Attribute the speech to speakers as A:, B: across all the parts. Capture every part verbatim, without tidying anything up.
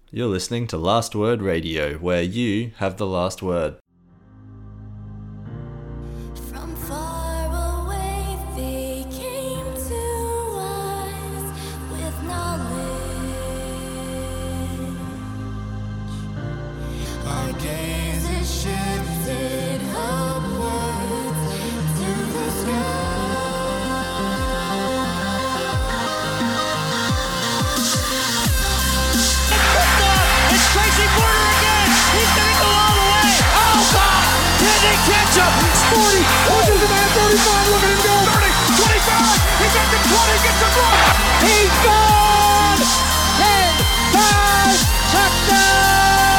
A: You're listening to Last Word Radio, where you have the last word.
B: From far away they came to us with knowledge. Our gazes shifted upwards to the sky.
C: It's Tracy Porter again. He's going to go all the way. Oh, God. Can they catch him? forty. Pushes him at thirty-five. Look at him go. thirty. twenty-five. He's at the twenty. Gets a block. He's gone. ten. five. Touchdown.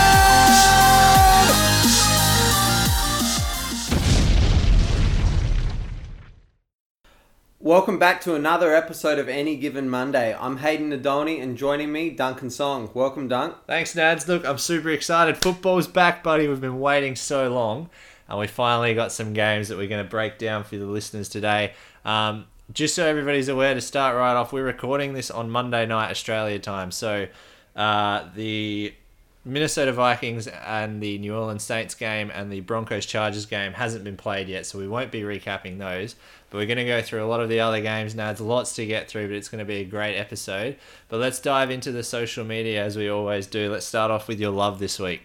D: Welcome back to another episode of Any Given Monday. I'm Hayden Nadolny, and joining me, Duncan Song. Welcome, Dunk.
A: Thanks, Nads. Look, I'm super excited. Football's back, buddy. We've been waiting so long, and we finally got some games that we're going to break down for the listeners today. Um, just so everybody's aware, to start right off, we're recording this on Monday night, Australia time. So uh, the Minnesota Vikings and the New Orleans Saints game and the Broncos Chargers game hasn't been played yet, so we won't be recapping those. But we're going to go through a lot of the other games now. There's lots to get through, but it's going to be a great episode. But let's dive into the social media as we always do. Let's start off with your love this week.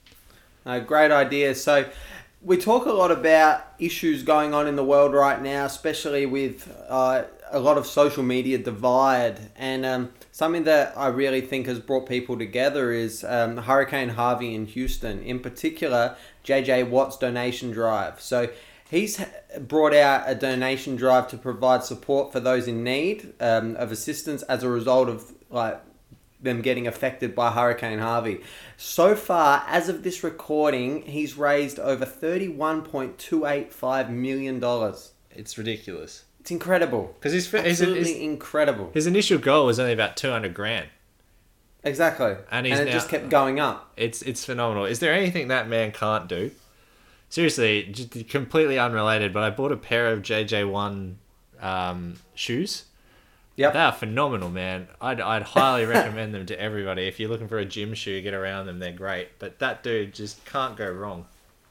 D: Uh, great idea. So we talk a lot about issues going on in the world right now, especially with uh, a lot of social media divide. And um, something that I really think has brought people together is um, Hurricane Harvey in Houston. In particular, J J Watt's donation drive. So he's brought out a donation drive to provide support for those in need um, of assistance as a result of like them getting affected by Hurricane Harvey. So far, as of this recording, he's raised over thirty-one point two eight five million dollars.
A: It's ridiculous.
D: It's incredible.
A: Because his,
D: Absolutely
A: his, his,
D: incredible.
A: his initial goal was only about two hundred grand.
D: Exactly.
A: And,
D: and,
A: he's
D: it
A: now,
D: just kept going up.
A: It's it's phenomenal. Is there anything that man can't do? Seriously, just completely unrelated, but I bought a pair of J J one um, shoes.
D: Yep.
A: They are phenomenal, man. I'd I'd highly recommend them to everybody. If you're looking for a gym shoe, get around them. They're great. But that dude just can't go wrong.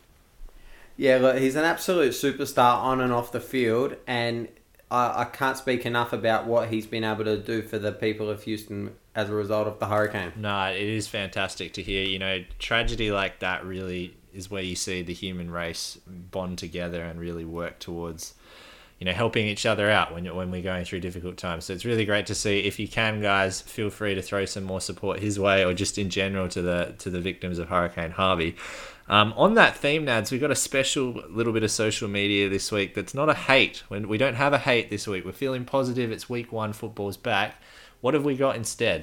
D: Yeah, look, he's an absolute superstar on and off the field, and I, I can't speak enough about what he's been able to do for the people of Houston as a result of the hurricane.
A: No, it is fantastic to hear. You know, tragedy like that really is where you see the human race bond together and really work towards, you know, helping each other out when when we're going through difficult times. So it's really great to see. If you can, guys, feel free to throw some more support his way, or just in general to the to the victims of Hurricane Harvey. Um, on that theme, Nads, we've got a special little bit of social media this week that's not a hate. When we don't have a hate this week. We're feeling positive. It's week one. Football's back. What have we got instead?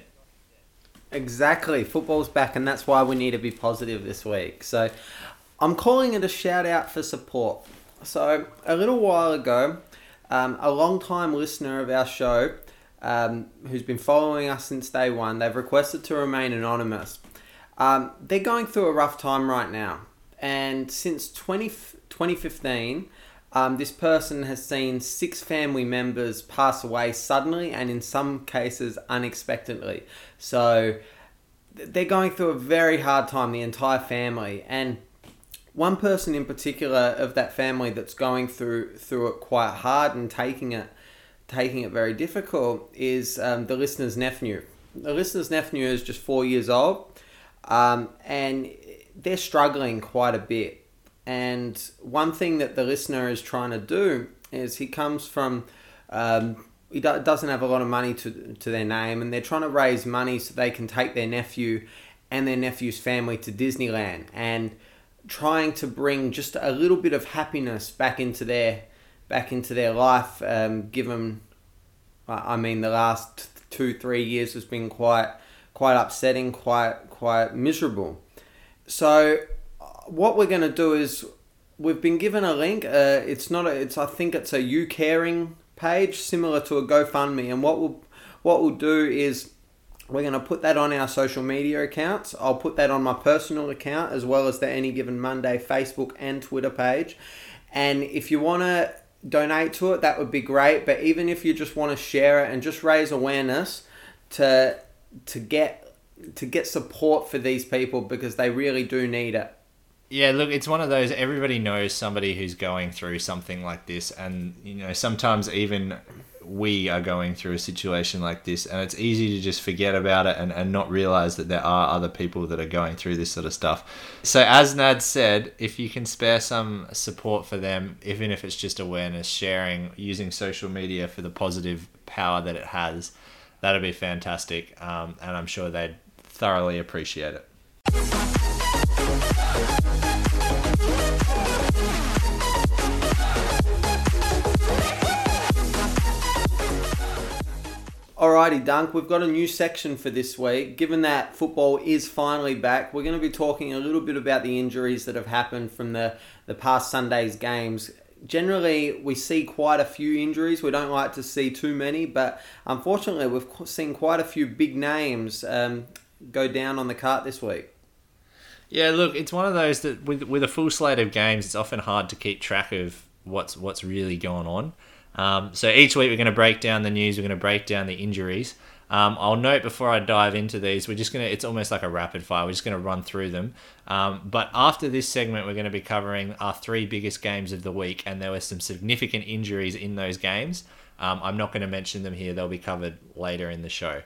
D: Exactly. Football's back, and that's why we need to be positive this week. So I'm calling it a shout out for support. So a little while ago, um, a long-time listener of our show, um, who's been following us since day one, they've requested to remain anonymous. Um, they're going through a rough time right now. And since twenty, twenty fifteen, um, this person has seen six family members pass away suddenly and in some cases unexpectedly. So they're going through a very hard time, the entire family. And one person in particular of that family that's going through through it quite hard and taking it taking it very difficult is um, the listener's nephew. The listener's nephew is just four years old, um, and they're struggling quite a bit. And one thing that the listener is trying to do is he comes from, um, he do- doesn't have a lot of money to to their name, and they're trying to raise money so they can take their nephew and their nephew's family to Disneyland, and trying to bring just a little bit of happiness back into their back into their life. Um, given, I mean, the last two three years has been quite quite upsetting, quite quite miserable. So what we're going to do is we've been given a link. Uh, it's not a, it's I think it's a You Caring page, similar to a GoFundMe. And what we'll what we'll do is we're going to put that on our social media accounts. I'll put that on my personal account as well as the Any Given Monday Facebook and Twitter page. And if you want to donate to it, that would be great. But even if you just want to share it and just raise awareness to to get to get support for these people because they really do need it.
A: Yeah, look, it's one of those, everybody knows somebody who's going through something like this, and, you know, sometimes even we are going through a situation like this, and it's easy to just forget about it and, and not realize that there are other people that are going through this sort of stuff. So as Nad said, if you can spare some support for them, even if it's just awareness, sharing, using social media for the positive power that it has, that'd be fantastic, um, and I'm sure they'd thoroughly appreciate it.
D: Alrighty, Dunk, we've got a new section for this week. Given that football is finally back, we're going to be talking a little bit about the injuries that have happened from the, the past Sunday's games. Generally, we see quite a few injuries. We don't like to see too many, but unfortunately, we've seen quite a few big names um, go down on the cart this week.
A: Yeah, look, it's one of those that with with a full slate of games, it's often hard to keep track of what's what's really going on. Um, so each week we're going to break down the news, we're going to break down the injuries. Um, I'll note before I dive into these, we're just going to, it's almost like a rapid fire, we're just going to run through them. Um, but after this segment, we're going to be covering our three biggest games of the week, and there were some significant injuries in those games. Um, I'm not going to mention them here, they'll be covered later in the show.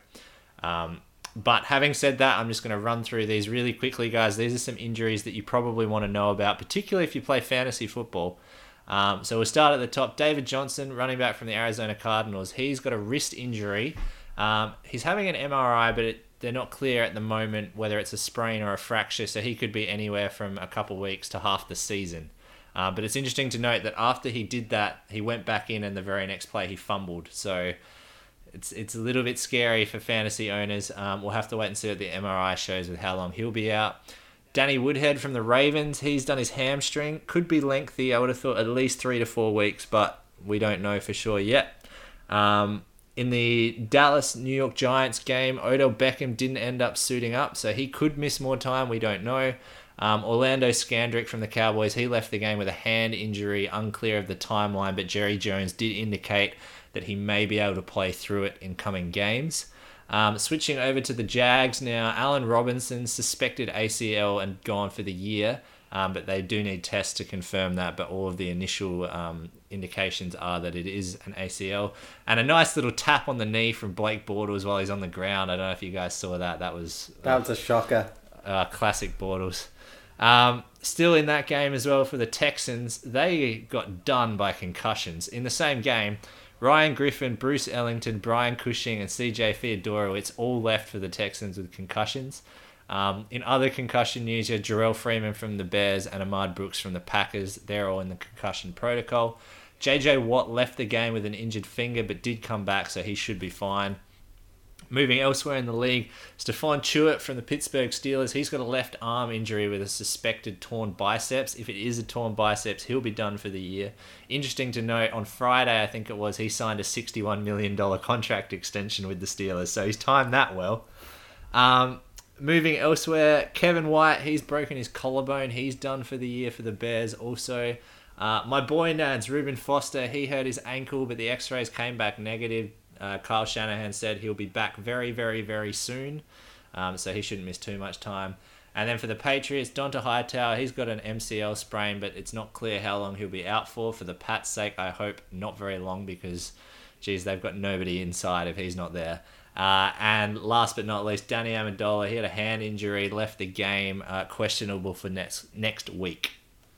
A: Um, but having said that, I'm just going to run through these really quickly, guys. These are some injuries that you probably want to know about, particularly if you play fantasy football. Um, so we'll start at the top. David Johnson, running back from the Arizona Cardinals. He's got a wrist injury. Um, he's having an M R I, but it, they're not clear at the moment whether it's a sprain or a fracture, so he could be anywhere from a couple weeks to half the season. Uh, but it's interesting to note that after he did that, he went back in, and the very next play he fumbled. So it's it's a little bit scary for fantasy owners. Um, we'll have to wait and see what the M R I shows with how long he'll be out. Danny Woodhead from the Ravens, he's done his hamstring. Could be lengthy. I would have thought at least three to four weeks, but we don't know for sure yet. Um, in the Dallas-New York Giants game, Odell Beckham didn't end up suiting up, so he could miss more time. We don't know. Um, Orlando Scandrick from the Cowboys, he left the game with a hand injury, unclear of the timeline, but Jerry Jones did indicate that he may be able to play through it in coming games. Um, switching over to the Jags now, Allen Robinson, suspected A C L and gone for the year, um, but they do need tests to confirm that, but all of the initial um, indications are that it is an A C L. And a nice little tap on the knee from Blake Bortles while he's on the ground. I don't know if you guys saw that. That was... Uh,
D: That was a shocker.
A: Uh, classic Bortles. Um, still in that game as well for the Texans, they got done by concussions. In the same game, Ryan Griffin, Bruce Ellington, Brian Cushing, and C J Theodorowicz all left for the Texans with concussions. Um, in other concussion news, you had Jarrell Freeman from the Bears and Ahmad Brooks from the Packers. They're all in the concussion protocol. J J Watt left the game with an injured finger but did come back, so he should be fine. Moving elsewhere in the league, Stephon Tuitt from the Pittsburgh Steelers, he's got a left arm injury with a suspected torn biceps. If it is a torn biceps, he'll be done for the year. Interesting to note, on Friday, I think it was, he signed a sixty-one million dollars contract extension with the Steelers, so he's timed that well. Um, moving elsewhere, Kevin White, he's broken his collarbone. He's done for the year for the Bears also. Uh, my boy Nads, Reuben Foster, he hurt his ankle, but the x-rays came back negative. Uh, Kyle Shanahan said he'll be back very, very, very soon, um, so he shouldn't miss too much time. And then for the Patriots, Donta Hightower, he's got an M C L sprain, but it's not clear how long he'll be out for. For the Pats' sake, I hope not very long because, geez, they've got nobody inside if he's not there. Uh, and last but not least, Danny Amendola, he had a hand injury, left the game, uh, questionable for next next week.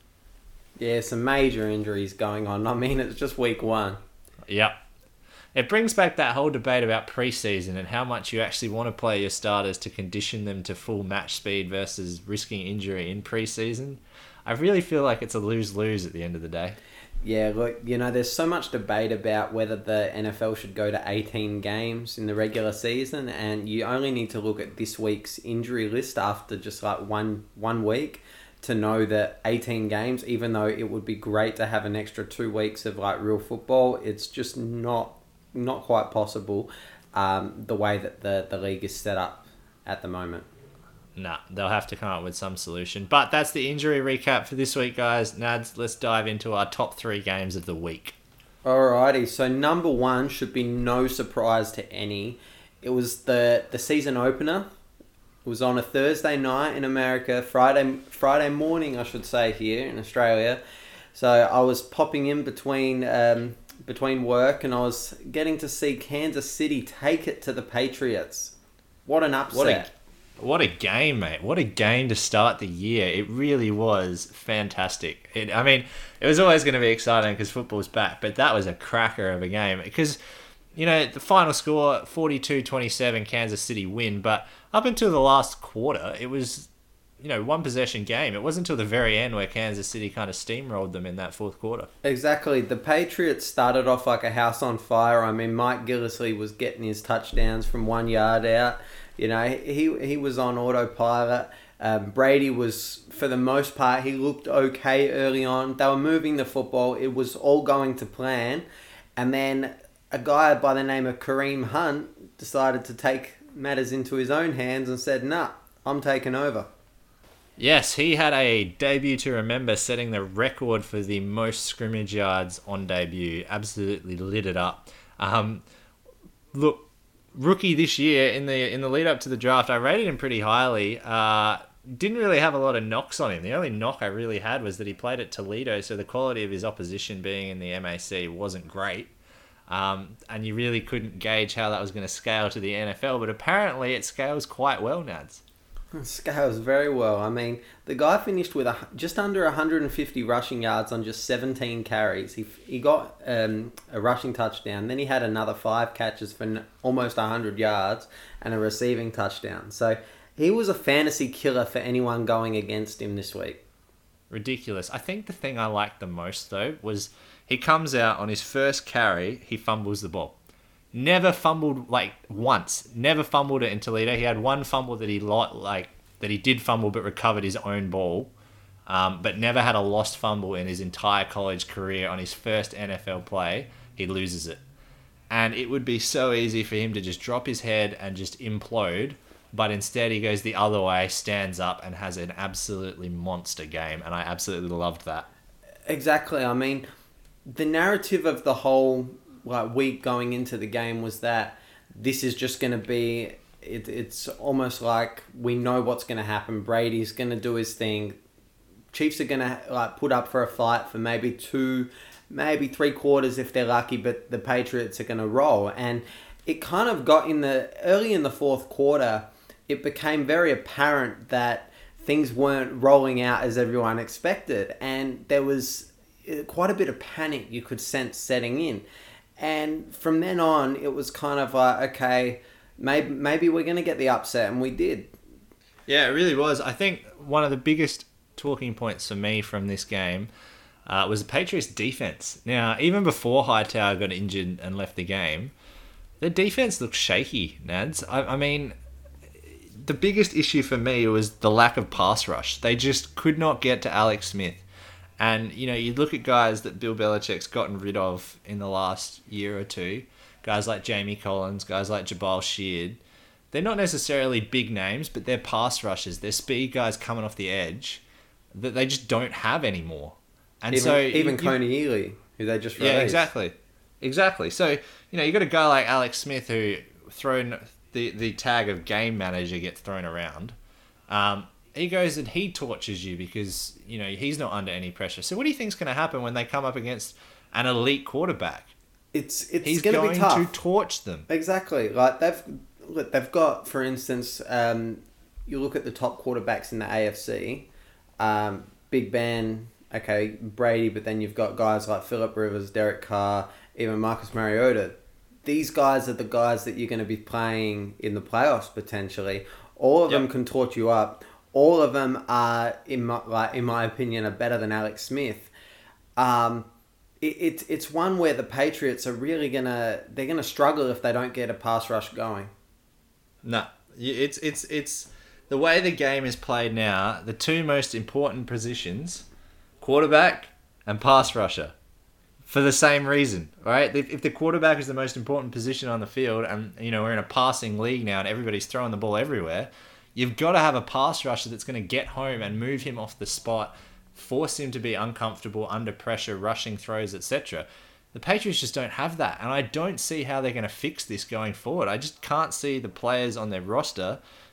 D: Yeah, some major injuries going on. I mean, it's just week one.
A: Yep. It brings back that whole debate about preseason and how much you actually want to play your starters to condition them to full match speed versus risking injury in preseason. I really feel like it's a lose-lose at the end of the day.
D: Yeah, look, you know, there's so much debate about whether the N F L should go to eighteen games in the regular season, and you only need to look at this week's injury list after just like one one week to know that eighteen games, even though it would be great to have an extra two weeks of like real football, it's just not not quite possible um, the way that the, the league is set up at the moment.
A: Nah, they'll have to come up with some solution. But that's the injury recap for this week, guys. Nads, let's dive into our top three games of the week.
D: Alrighty, so number one should be no surprise to any. It was the, the season opener It was on a Thursday night in America, Friday Friday morning, I should say, here in Australia. So I was popping in between um, between work, and I was getting to see Kansas City take it to the Patriots. What an upset!
A: What a, what a game, mate! What a game to start the year. It really was fantastic. It, I mean, it was always going to be exciting because football's back, but that was a cracker of a game because, you know, the final score, forty-two twenty-seven, Kansas City win, but up until the last quarter, it was, you know, one possession game. It wasn't until the very end where Kansas City kind of steamrolled them in that fourth quarter.
D: Exactly. The Patriots started off like a house on fire. I mean, Mike Gillisley was getting his touchdowns from one yard out. You know, he he was on autopilot. Um, Brady was, for the most part, he looked okay early on. They were moving the football. It was all going to plan. And then a guy by the name of Kareem Hunt decided to take matters into his own hands and said, nah, I'm taking over.
A: Yes, he had a debut to remember, setting the record for the most scrimmage yards on debut. Absolutely lit it up. Um, look, rookie this year in the in the lead up to the draft, I rated him pretty highly. Uh, didn't really have a lot of knocks on him. The only knock I really had was that he played at Toledo, so the quality of his opposition being in the M A C wasn't great. Um, and you really couldn't gauge how that was going to scale to the N F L, but apparently it scales quite well, Nads.
D: It scales very well. I mean, the guy finished with a, just under one hundred fifty rushing yards on just seventeen carries. He he got um, a rushing touchdown. Then he had another five catches for n- almost one hundred yards and a receiving touchdown. So he was a fantasy killer for anyone going against him this week.
A: Ridiculous. I think the thing I liked the most, though, was he comes out on his first carry, he fumbles the ball. Never fumbled, like, once. Never fumbled it in Toledo. He had one fumble that he lo- like that he did fumble but recovered his own ball. Um, but never had a lost fumble in his entire college career. On his first N F L play, he loses it. And it would be so easy for him to just drop his head and just implode. But instead he goes the other way, stands up, and has an absolutely monster game. And I absolutely loved that.
D: Exactly. I mean, the narrative of the whole like week going into the game was that this is just going to be, it, it's almost like we know what's going to happen. Brady's going to do his thing. Chiefs are going to like put up for a fight for maybe two, maybe three quarters if they're lucky, but the Patriots are going to roll. And it kind of got in the, early in the fourth quarter, it became very apparent that things weren't rolling out as everyone expected. And there was quite a bit of panic you could sense setting in. And from then on, it was kind of like, okay, maybe maybe we're going to get the upset, and we did.
A: Yeah, it really was. I think one of the biggest talking points for me from this game uh, was the Patriots' defense. Now, even before Hightower got injured and left the game, the defense looked shaky, Nads. I, I mean, the biggest issue for me was the lack of pass rush. They just could not get to Alex Smith. And, you know, you look at guys that Bill Belichick's gotten rid of in the last year or two, guys like Jamie Collins, guys like Jabal Sheard. They're not necessarily big names, but they're pass rushers. They're speed guys coming off the edge that they just don't have anymore. And
D: even,
A: so
D: even
A: you,
D: Coney Ely, who they just released.
A: Yeah, exactly. Exactly. So, you know, you got a guy like Alex Smith who thrown the, the tag of game manager gets thrown around. Um, he goes and he torches you because, you know, he's not under any pressure. So what do you think's going to happen when they come up against an elite quarterback?
D: It's it's
A: he's
D: going to
A: going
D: be tough.
A: to torch them.
D: Exactly. Like they've look, they've got, for instance, um, you look at the top quarterbacks in the A F C, um, Big Ben, okay, Brady, but then you've got guys like Phillip Rivers, Derek Carr, even Marcus Mariota. These guys are the guys that you're going to be playing in the playoffs potentially. All of
A: Yep.
D: them can torch you up. All of them are, in my, like, in my opinion, are better than Alex Smith. Um, it, it, it's one where the Patriots are really gonna they're gonna struggle if they don't get a pass rush going.
A: No, it's it's it's the way the game is played now. The two most important positions, quarterback and pass rusher, for the same reason, right? If, if the quarterback is the most important position on the field, and you know we're in a passing league now, and everybody's throwing the ball everywhere, you've got to have a pass rusher that's going to get home and move him off the spot, force him to be uncomfortable under pressure, rushing throws, et cetera. The Patriots just don't have that, and I don't see how they're going to fix this going forward. I just can't see the players on their roster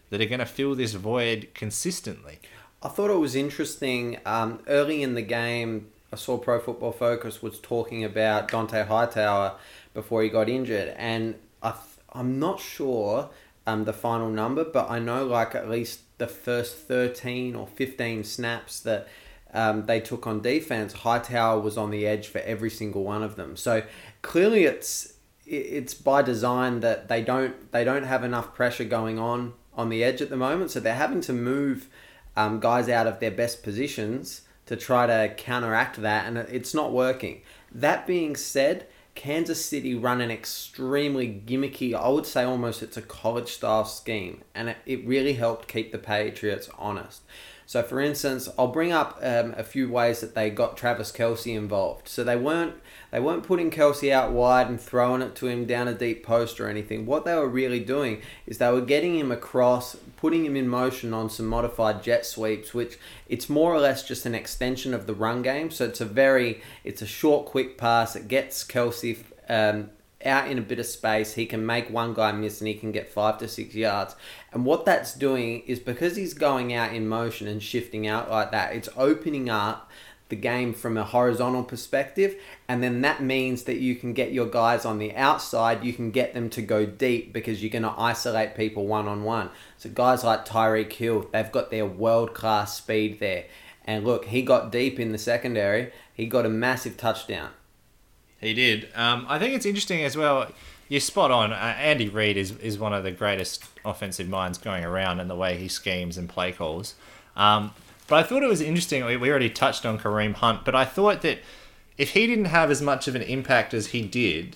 A: that are going to fill this void consistently.
D: I thought it was interesting. Um, early in the game, I saw Pro Football Focus was talking about Dante Hightower before he got injured, and I th- I'm not sure um, the final number, but I know like at least the first thirteen or fifteen snaps that um, they took on defense, Hightower was on the edge for every single one of them. So clearly, it's it's by design that they don't they don't have enough pressure going on on the edge at the moment, so they're having to move um, guys out of their best positions to try to counteract that, and it's not working. That being said, Kansas City run an extremely gimmicky, I would say almost it's a college-style scheme, and it, it really helped keep the Patriots honest. So, for instance, I'll bring up um, a few ways that they got Travis Kelce involved. So they weren't they weren't putting Kelce out wide and throwing it to him down a deep post or anything. What they were really doing is they were getting him across, putting him in motion on some modified jet sweeps, which it's more or less just an extension of the run game. So it's a very it's a short, quick pass. It gets Kelce um, out in a bit of space. He can make one guy miss and he can get five to six yards. And what that's doing is because he's going out in motion and shifting out like that, it's opening up the game from a horizontal perspective, and then that means that you can get your guys on the outside, you can get them to go deep because you're going to isolate people one-on-one. So guys like Tyreek Hill, they've got their world-class speed there. And look, he got deep in the secondary. He got a massive touchdown.
A: He did. Um, I think it's interesting as well. You're spot on. Uh, Andy Reid is, is one of the greatest offensive minds going around in the way he schemes and play calls. Um, but I thought it was interesting. We, we already touched on Kareem Hunt, but I thought that if he didn't have as much of an impact as he did,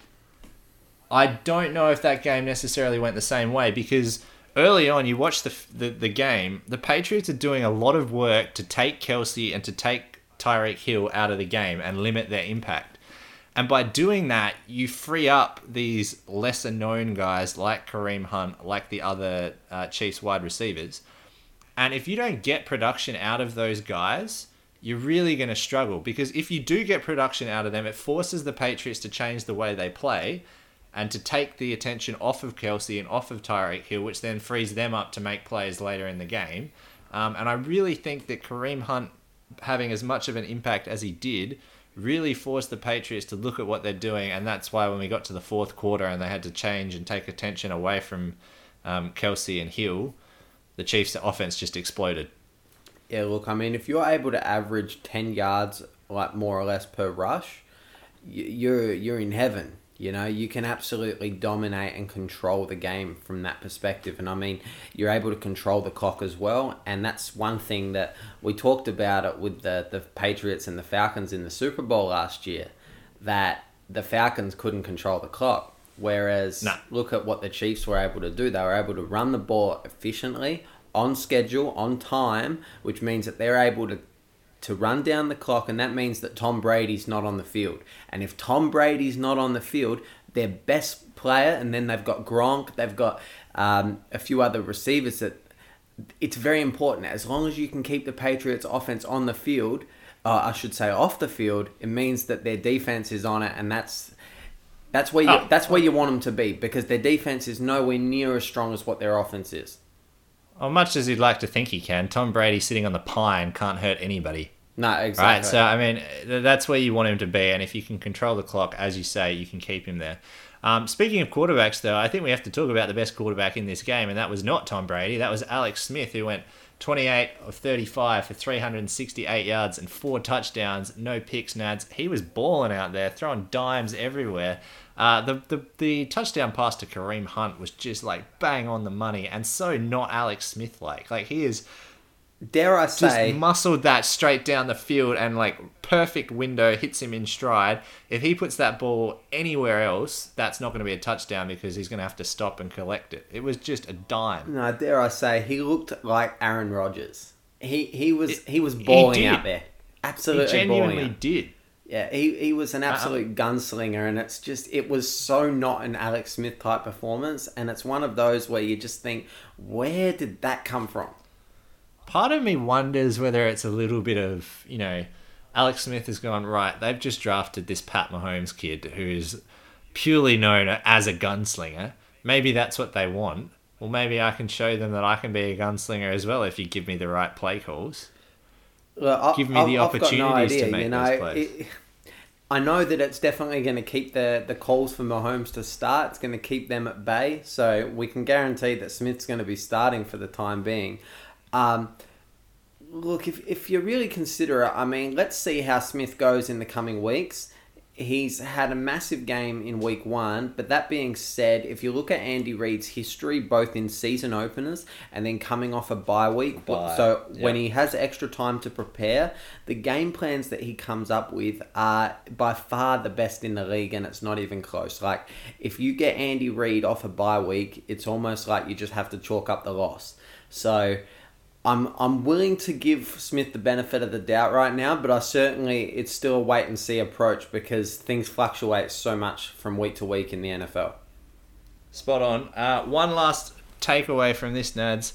A: I don't know if that game necessarily went the same way, because early on, you watch the, the, the game, the Patriots are doing a lot of work to take Kelce and to take Tyreek Hill out of the game and limit their impact. And by doing that, you free up these lesser known guys like Kareem Hunt, like the other uh, Chiefs wide receivers. And if you don't get production out of those guys, you're really going to struggle, because if you do get production out of them, it forces the Patriots to change the way they play and to take the attention off of Kelce and off of Tyreek Hill, which then frees them up to make plays later in the game. Um, and I really think that Kareem Hunt having as much of an impact as he did really forced the Patriots to look at what they're doing, and that's why when we got to the fourth quarter and they had to change and take attention away from um, Kelce and Hill, the Chiefs' offense just exploded.
D: Yeah, look, I mean, if you're able to average ten yards, like more or less per rush, you're you're in heaven. You know, you can absolutely dominate and control the game from that perspective. And I mean, you're able to control the clock as well. And that's one thing that we talked about it with the, the Patriots and the Falcons in the Super Bowl last year, that the Falcons couldn't control the clock. Whereas,
A: nah.
D: Look at what the Chiefs were able to do. They were able to run the ball efficiently, on schedule, on time, which means that they're able to to run down the clock, and that means that Tom Brady's not on the field. And if Tom Brady's not on the field, their best player, and then they've got Gronk, they've got um, a few other receivers, that it's very important. As long as you can keep the Patriots offense on the field, uh, I should say off the field, it means that their defense is on it, and that's that's where you,
A: oh.
D: that's where you want them to be, because their defense is nowhere near as strong as what their offense is.
A: Well, much as you'd like to think he can, Tom Brady sitting on the pine can't hurt anybody.
D: No, exactly.
A: Right, so, I mean, that's where you want him to be, and if you can control the clock, as you say, you can keep him there. Um, speaking of quarterbacks, though, I think we have to talk about the best quarterback in this game, and that was not Tom Brady. That was Alex Smith, who went twenty-eight of thirty-five for three hundred sixty-eight yards and four touchdowns, no picks, nads. He was balling out there, throwing dimes everywhere. Uh, the, the the touchdown pass to Kareem Hunt was just like bang on the money, and so not Alex Smith like. Like he is,
D: dare I say,
A: just muscled that straight down the field, and like perfect window, hits him in stride. If he puts that ball anywhere else, that's not going to be a touchdown, because he's going to have to stop and collect it. It was just a dime.
D: No, dare I say, he looked like Aaron Rodgers. He he was
A: It-
D: he was
A: he
D: balling
A: did.
D: out there. Absolutely
A: He genuinely
D: balling out.
A: did.
D: Yeah, he, he was an absolute gunslinger, and it's just, it was so not an Alex Smith type performance, and it's one of those where you just think, where did that come from?
A: Part of me wonders whether it's a little bit of, you know, Alex Smith has gone, right, they've just drafted this Pat Mahomes kid who's purely known as a gunslinger. Maybe that's what they want. well, maybe I can show them that I can be a gunslinger as well if you give me the right play calls.
D: Well,
A: Give me the
D: I've got no
A: opportunities to
D: idea,
A: make
D: you know,
A: those plays.
D: it- I know that it's definitely going to keep the, the calls for Mahomes to start. It's going to keep them at bay. So we can guarantee that Smith's going to be starting for the time being. Um, look, if, if you really consider it, I mean, let's see how Smith goes in the coming weeks. He's had a massive game in week one, but that being said, if you look at Andy Reid's history, both in season openers and then coming off a bye week,
A: Bye.
D: so when
A: Yep.
D: he has extra time to prepare, the game plans that he comes up with are by far the best in the league, and it's not even close. Like, if you get Andy Reid off a bye week, it's almost like you just have to chalk up the loss. So I'm I'm willing to give Smith the benefit of the doubt right now, but I certainly, it's still a wait and see approach because things fluctuate so much from week to week in the N F L.
A: Spot on. Uh, one last takeaway from this, Nads.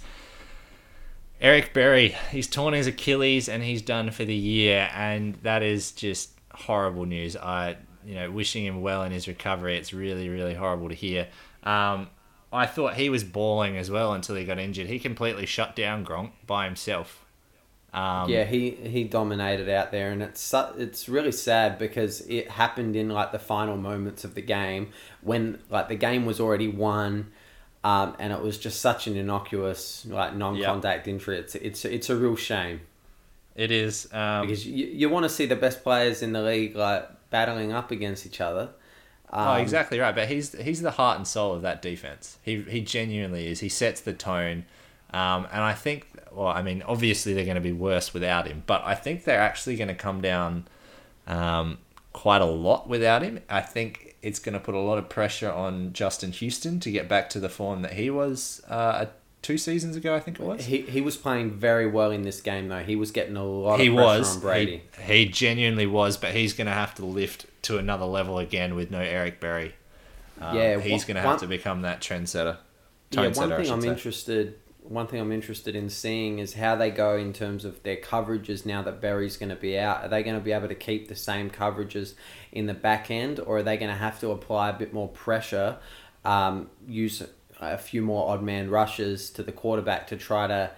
A: Eric Berry, he's torn his Achilles and he's done for the year, and that is just horrible news. I, you know, wishing him well in his recovery. It's really, really horrible to hear. Um, I thought he was balling as well until he got injured. He completely shut down Gronk by himself. Um,
D: Yeah, he, he dominated out there, and it's su- it's really sad because it happened in like the final moments of the game when like the game was already won, um, and it was just such an innocuous like non-contact injury. It's it's it's a real shame
A: It is. Um,
D: because you you want to see the best players in the league like battling up against each other. Um,
A: Oh, exactly right. But he's he's the heart and soul of that defense. He he genuinely is. He sets the tone, um, and I think. Well, I mean, obviously they're going to be worse without him, but I think they're actually going to come down um, quite a lot without him. I think it's going to put a lot of pressure on Justin Houston to get back to the form that he was uh, two seasons ago. I think it was.
D: He he was playing very well in this game though. He was getting a lot
A: He
D: of pressure
A: was.
D: on Brady.
A: He, he genuinely was, but he's going to have to lift to another level again with no Eric Berry. Um,
D: Yeah,
A: he's
D: one-
A: going to have
D: one-
A: to become that trendsetter.
D: Yeah, one
A: Tone-setter, I
D: thing
A: should
D: I'm
A: say.
D: interested one thing I'm interested in seeing is how they go in terms of their coverages now that Berry's going to be out. Are they going to be able to keep the same coverages in the back end, or are they going to have to apply a bit more pressure, um, use a few more odd man rushes to the quarterback to try to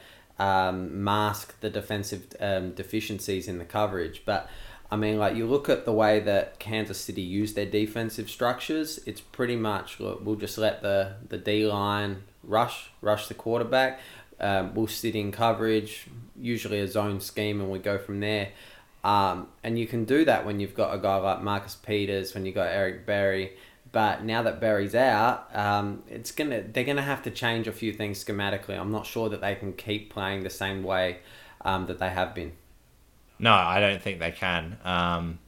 D: um, mask the defensive um, deficiencies in the coverage? But I mean, like, you look at the way that Kansas City use their defensive structures, it's pretty much, look, we'll just let the, the D-line rush, rush the quarterback. Um, we'll sit in coverage, usually a zone scheme, and we go from there. Um, and you can do that when you've got a guy like Marcus Peters, when you've got Eric Berry. But now that Berry's out, um, it's gonna they're gonna have to change a few things schematically. I'm not sure that they can keep playing the same way um, that they have been.
A: No, I don't think they can. Um,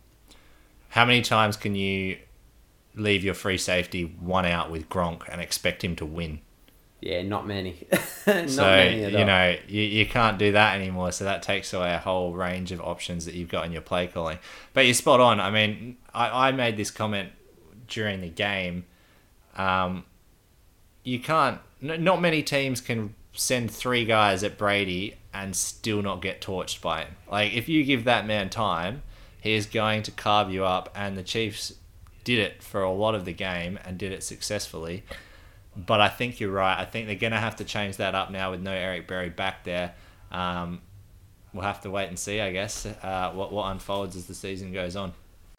A: how many times can you leave your free safety one out with Gronk and expect him to win?
D: Yeah, not many. not
A: so,
D: many at
A: you
D: all.
A: know, you, you can't do that anymore. So that takes away a whole range of options that you've got in your play calling. But you're spot on. I mean, I, I made this comment during the game. Um, you can't, n- not many teams can send three guys at Brady and still not get torched by him. Like, if you give that man time, he is going to carve you up, and the Chiefs did it for a lot of the game and did it successfully. But I think you're right. I think they're going to have to change that up now with no Eric Berry back there. Um, we'll have to wait and see, I guess, uh, what, what unfolds as the season goes on.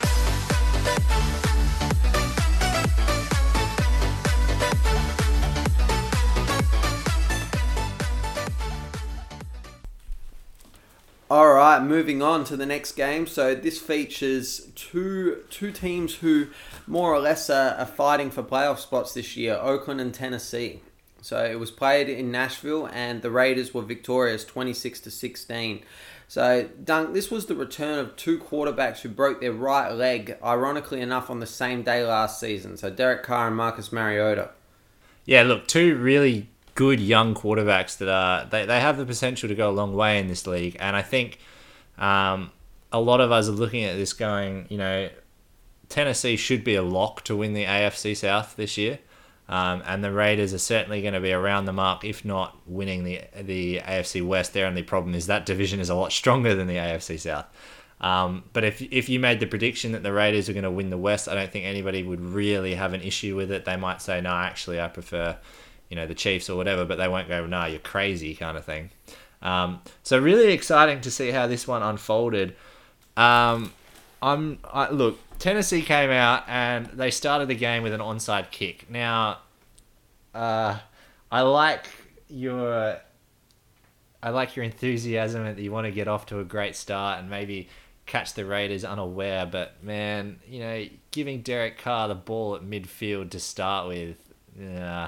D: All right, moving on to the next game. So this features two two teams who more or less are, are fighting for playoff spots this year, Oakland and Tennessee. So it was played in Nashville, and the Raiders were victorious twenty-six to sixteen. So, Dunk, this was the return of two quarterbacks who broke their right leg, ironically enough, on the same day last season. So Derek Carr and Marcus Mariota.
A: Yeah, look, two really good young quarterbacks that are they, they have the potential to go a long way in this league, and I think um, a lot of us are looking at this going, you know, Tennessee should be a lock to win the A F C South this year, um, and the Raiders are certainly going to be around the mark, if not winning the the A F C West. Their only problem is that division is a lot stronger than the A F C South. Um, but if if you made the prediction that the Raiders are going to win the West, I don't think anybody would really have an issue with it. They might say, no, actually, I prefer, you know, the Chiefs or whatever, but they won't go, nah, you're crazy kind of thing. Um, so really exciting to see how this one unfolded. Um, I'm I, look, Tennessee came out and they started the game with an onside kick. Now, uh, I like your I like your enthusiasm that you want to get off to a great start and maybe catch the Raiders unaware. But man, you know, giving Derek Carr the ball at midfield to start with, uh,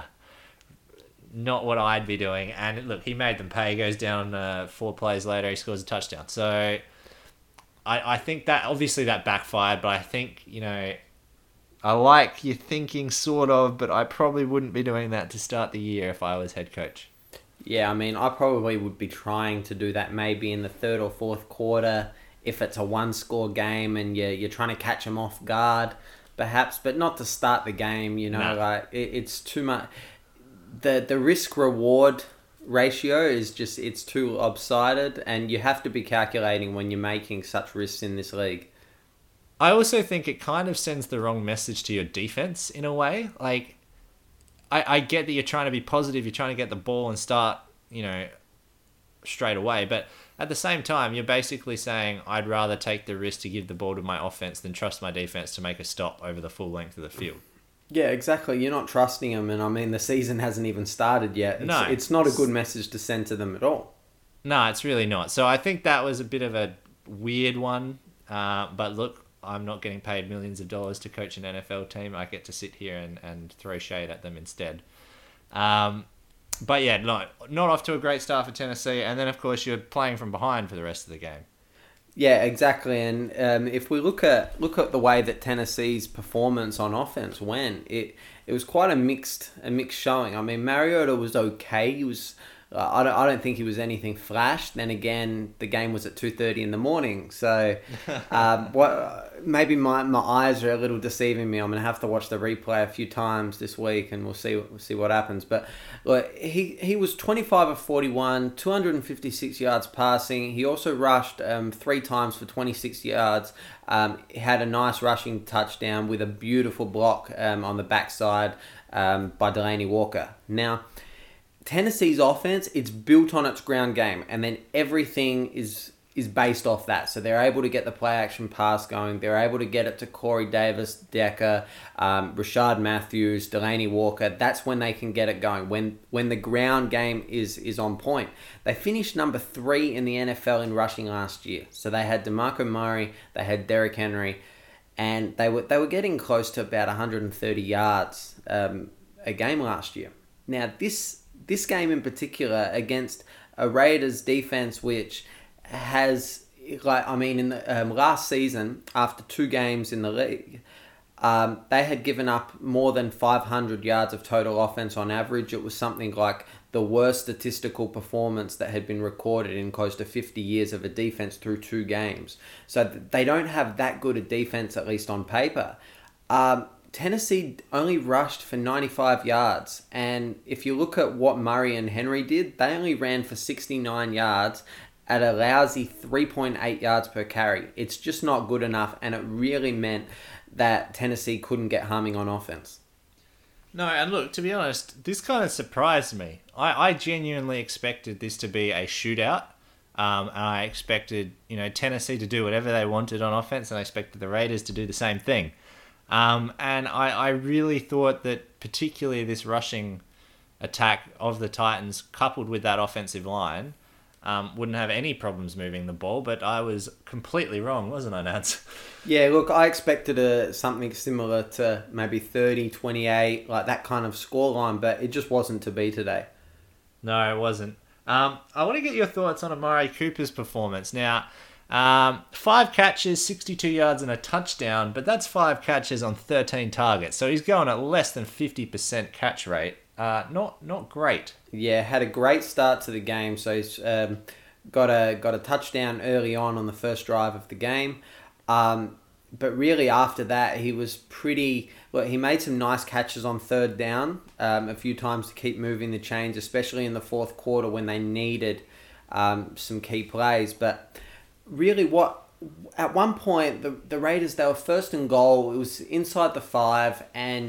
A: not what I'd be doing. And look, he made them pay. He goes down uh, four plays later. He scores a touchdown. So I, I think that obviously that backfired, but I think, you know, I like your thinking sort of, but I probably wouldn't be doing that to start the year if I was head coach.
D: Yeah, I mean, I probably would be trying to do that maybe in the third or fourth quarter if it's a one-score game and you're, you're trying to catch them off guard, perhaps, but not to start the game, you know,
A: No.
D: like, it, it's too much. The, the risk-reward ratio is just, it's too lopsided, and you have to be calculating when you're making such risks in this league.
A: I also think it kind of sends the wrong message to your defense in a way. Like, I, I get that you're trying to be positive, you're trying to get the ball and start, you know, straight away. But at the same time, you're basically saying, I'd rather take the risk to give the ball to my offense than trust my defense to make a stop over the full length of the field.
D: Yeah, exactly. You're not trusting them, and I mean, the season hasn't even started yet. It's,
A: No.
D: it's not a good message to send to them at all.
A: No, it's really not. So I think that was a bit of a weird one. Uh, but look, I'm not getting paid millions of dollars to coach an N F L team. I get to sit here and, and throw shade at them instead. Um, but yeah, not, not off to a great start for Tennessee. And then, of course, you're playing from behind for the rest of the game.
D: Yeah, exactly. And um, if we look at look at the way that Tennessee's performance on offense went, it it was quite a mixed a mixed showing. I mean, Mariota was okay. He was. Uh, I don't. I don't think he was anything flash. Then again, the game was at two thirty in the morning, so um, what? Maybe my, my eyes are a little deceiving me. I'm gonna have to watch the replay a few times this week, and we'll see we'll see what happens. But look, he he was twenty-five of forty-one, two hundred fifty-six yards passing. He also rushed um, three times for twenty-six yards. Um, he had a nice rushing touchdown with a beautiful block um, on the backside um, by Delaney Walker. Now, Tennessee's offense, it's built on its ground game, and then everything is is based off that. So they're able to get the play action pass going. They're able to get it to Corey Davis, Decker, um, Rashad Matthews, Delaney Walker. That's when they can get it going. When when the ground game is is on point. They finished number three in the N F L in rushing last year. So they had DeMarco Murray, they had Derrick Henry, and they were they were getting close to about one hundred thirty yards um, a game last year. Now this. This game in particular against a Raiders defense which has, like I mean, in the um, last season after two games in the league, um, they had given up more than five hundred yards of total offense on average. It was something like the worst statistical performance that had been recorded in close to fifty years of a defense through two games. So they don't have that good a defense, at least on paper. Um, Tennessee only rushed for ninety-five yards, and if you look at what Murray and Henry did, they only ran for sixty-nine yards at a lousy three point eight yards per carry. It's just not good enough, and it really meant that Tennessee couldn't get humming on offense.
A: No, and look, to be honest, this kind of surprised me. I, I genuinely expected this to be a shootout. Um, and I expected, you know, Tennessee to do whatever they wanted on offense, and I expected the Raiders to do the same thing. Um, and I, I really thought that particularly this rushing attack of the Titans, coupled with that offensive line, um, wouldn't have any problems moving the ball. But I was completely wrong, wasn't I, Nads?
D: Yeah, look, I expected a, something similar to maybe thirty, twenty-eight, like that kind of scoreline, but it just wasn't to be today.
A: No, it wasn't. Um, I want to get your thoughts on Amari Cooper's performance. Now, Um, five catches, sixty-two yards and a touchdown, but that's five catches on thirteen targets. So he's going at less than fifty percent catch rate. Uh, not not great.
D: Yeah, had a great start to the game. So he's um, got a got a touchdown early on on the first drive of the game. Um, but really after that, he was pretty... Well, he made some nice catches on third down um, a few times to keep moving the chains, especially in the fourth quarter when they needed um, some key plays. But really what at one point the the Raiders, they were first and goal. It was inside the five, and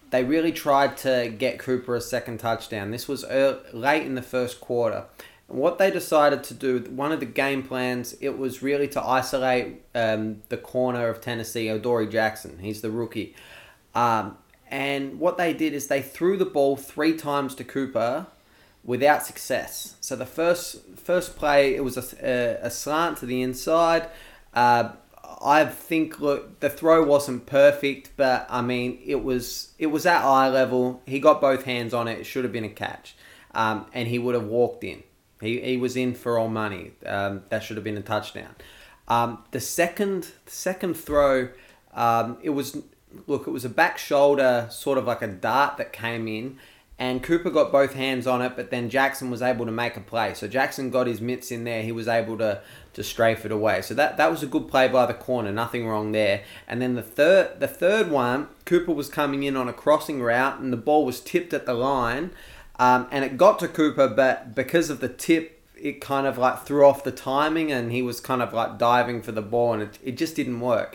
D: they really tried to get Cooper a second touchdown. This was early, late in the first quarter. And what they decided to do, one of the game plans, it was really to isolate um, the corner of Tennessee, Adoree Jackson. He's the rookie. Um, and what they did is they threw the ball three times to Cooper without success. So the first first play, it was a, a, a slant to the inside. Uh, I think, look, the throw wasn't perfect, but I mean, it was it was at eye level. He got both hands on it. It should have been a catch, um, and he would have walked in. He he was in for all money. Um, that should have been a touchdown. Um, the second the second throw, um, it was look, it was a back shoulder, sort of like a dart that came in. And Cooper got both hands on it, but then Jackson was able to make a play. So Jackson got his mitts in there. He was able to, to strafe it away. So that, that was a good play by the corner. Nothing wrong there. And then the third the third one, Cooper was coming in on a crossing route, and the ball was tipped at the line. Um, and it got to Cooper, but because of the tip, it kind of like threw off the timing, and he was kind of like diving for the ball, and it, it just didn't work.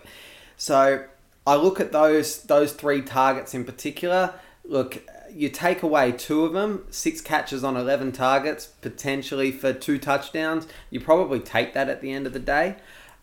D: So I look at those those three targets in particular. Look, you take away two of them, six catches on eleven targets, potentially for two touchdowns. You probably take that at the end of the day.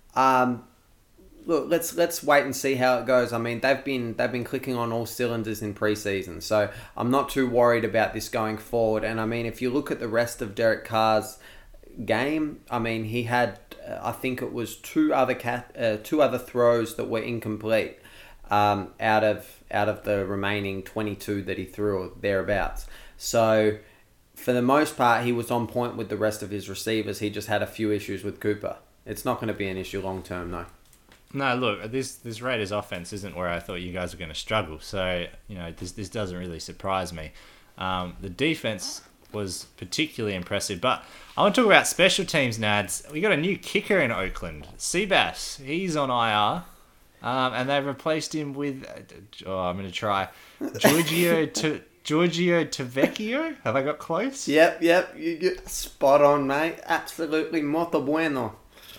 D: Um, look, let's let's wait and see how it goes. I mean, they've been they've been clicking on all cylinders in preseason, so I'm not too worried about this going forward. And I mean, if you look at the rest of Derek Carr's game, I mean, he had uh, I think it was two other cat uh, two other throws that were incomplete. Um, out of out of the remaining twenty-two that he threw or thereabouts. So for the most part, he was on point with the rest of his receivers. He just had a few issues with Cooper. It's not going to be an issue long term, though.
A: No, look, this this Raiders offense isn't where I thought you guys were going to struggle. So, you know, this this doesn't really surprise me. Um, the defense was particularly impressive. But I want to talk about special teams, Nads. We got a new kicker in Oakland. Seabass, he's on I R. Um, and they've replaced him with, oh, I'm going to try, Giorgio to, Giorgio Tavecchio. Have I got close?
D: Yep, yep. You, you, spot on, mate. Absolutely molto bueno.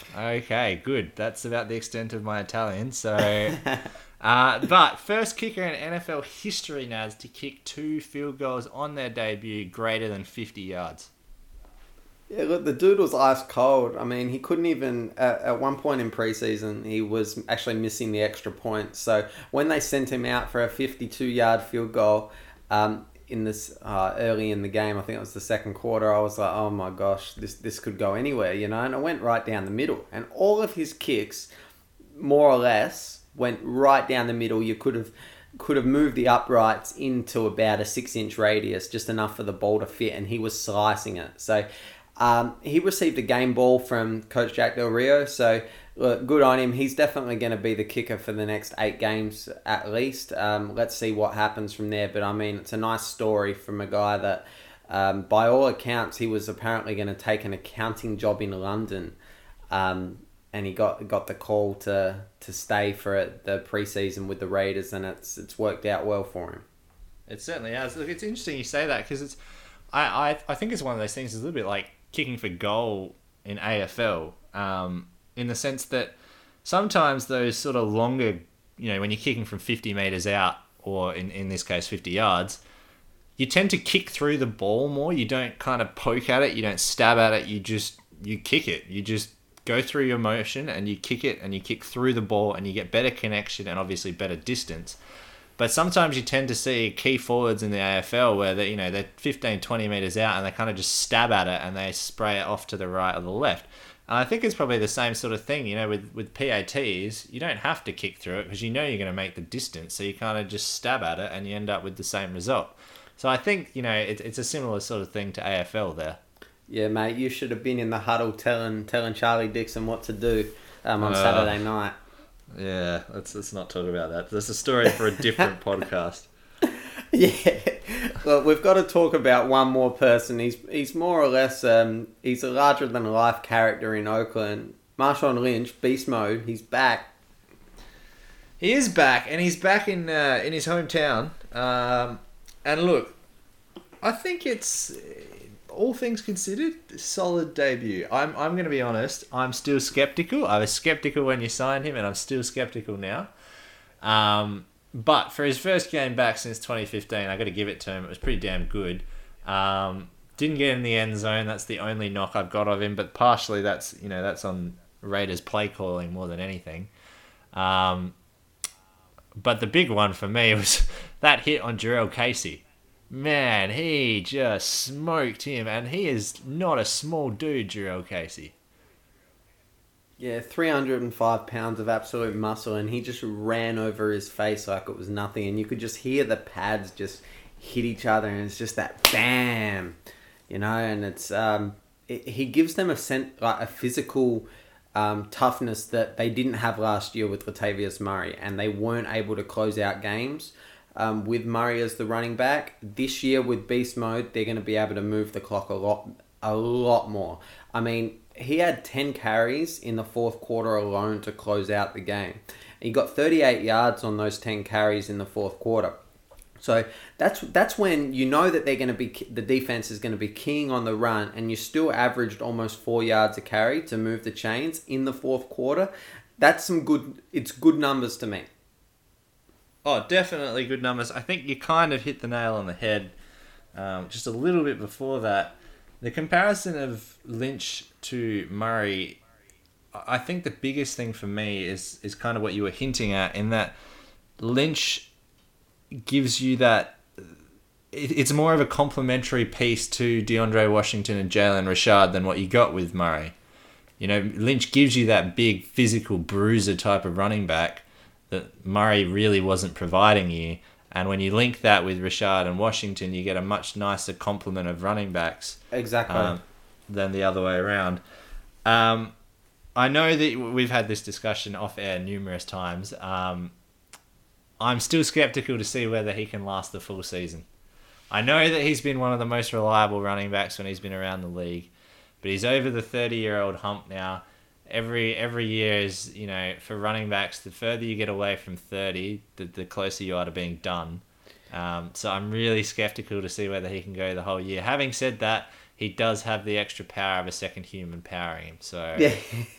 A: Okay, good. That's about the extent of my Italian. So, uh, but first kicker in N F L history, Nads, to kick two field goals on their debut greater than fifty yards.
D: Yeah, look, the dude was ice cold. I mean, he couldn't even, at, at one point in preseason, he was actually missing the extra point. So when they sent him out for a fifty-two yard field goal um, in this uh, early in the game, I think it was the second quarter, I was like, oh my gosh, this, this could go anywhere, you know? And it went right down the middle. And all of his kicks, more or less, went right down the middle. You could have could have moved the uprights into about a six inch radius, just enough for the ball to fit, and he was slicing it. So Um, he received a game ball from Coach Jack Del Rio, so look, good on him. He's definitely going to be the kicker for the next eight games at least. Um, let's see what happens from there. But I mean, it's a nice story from a guy that, um, by all accounts, he was apparently going to take an accounting job in London, um, and he got got the call to to stay for it, the preseason with the Raiders, and it's it's worked out well for him.
A: It certainly has. Look, it's interesting you say that because it's, I, I I think it's one of those things. It's a little bit like kicking for goal in A F L, um, in the sense that sometimes those sort of longer, you know, when you're kicking from fifty meters out, or in, in this case fifty yards, you tend to kick through the ball more. You don't kind of poke at it, you don't stab at it, you just, you kick it. You just go through your motion and you kick it and you kick through the ball and you get better connection and obviously better distance. But sometimes you tend to see key forwards in the A F L where they, you know, they're fifteen, twenty meters out and they kind of just stab at it and they spray it off to the right or the left. And I think it's probably the same sort of thing, you know, with, with P A Ts, you don't have to kick through it because you know you're going to make the distance. So you kind of just stab at it and you end up with the same result. So I think, you know, it, it's a similar sort of thing to A F L there.
D: Yeah, mate, you should have been in the huddle telling telling Charlie Dixon what to do um, on
A: Uh,
D: Saturday night.
A: Yeah, let's let's not talk about that. That's a story for a different podcast.
D: Yeah, well, we've got to talk about one more person. He's he's more or less um, he's a larger than life character in Oakland. Marshawn Lynch, beast mode. He's back.
A: He is back, and he's back in uh, in his hometown. Um, and look, I think it's, all things considered, a solid debut. I'm I'm going to be honest. I'm still skeptical. I was skeptical when you signed him, and I'm still skeptical now. Um, but for his first game back since twenty fifteen, I got to give it to him. It was pretty damn good. Um, didn't get in the end zone. That's the only knock I've got of him. But partially, that's you know that's on Raiders play calling more than anything. Um, but the big one for me was that hit on Jarrell Casey. Man, he just smoked him, and he is not a small dude, Jarrell Casey.
D: Yeah, three hundred five pounds of absolute muscle, and he just ran over his face like it was nothing, and you could just hear the pads just hit each other, and it's just that bam, you know, and it's um, it, he gives them a sen- like a physical um, toughness that they didn't have last year with Latavius Murray, and they weren't able to close out games. Um, with Murray as the running back, this year with Beast Mode, they're going to be able to move the clock a lot, a lot more. I mean, he had ten carries in the fourth quarter alone to close out the game. He got thirty-eight yards on those ten carries in the fourth quarter. So that's that's when you know that they're going to be the defense is going to be keying on the run, and you still averaged almost four yards a carry to move the chains in the fourth quarter. That's some good. It's good numbers to me.
A: Oh, definitely good numbers. I think you kind of hit the nail on the head um, just a little bit before that. The comparison of Lynch to Murray, I think the biggest thing for me is, is kind of what you were hinting at, in that Lynch gives you that... It, it's more of a complementary piece to DeAndre Washington and Jalen Richard than what you got with Murray. You know, Lynch gives you that big physical bruiser type of running back that Murray really wasn't providing you. And when you link that with Richard and Washington, you get a much nicer complement of running backs.
D: Exactly.
A: Um, than the other way around. Um, I know that we've had this discussion off air numerous times. Um, I'm still skeptical to see whether he can last the full season. I know that he's been one of the most reliable running backs when he's been around the league, but he's over the thirty-year-old hump now. Every every year is, you know, for running backs, the further you get away from thirty, the, the closer you are to being done. Um, so I'm really skeptical to see whether he can go the whole year. Having said that, he does have the extra power of a second human powering him. So
D: yeah,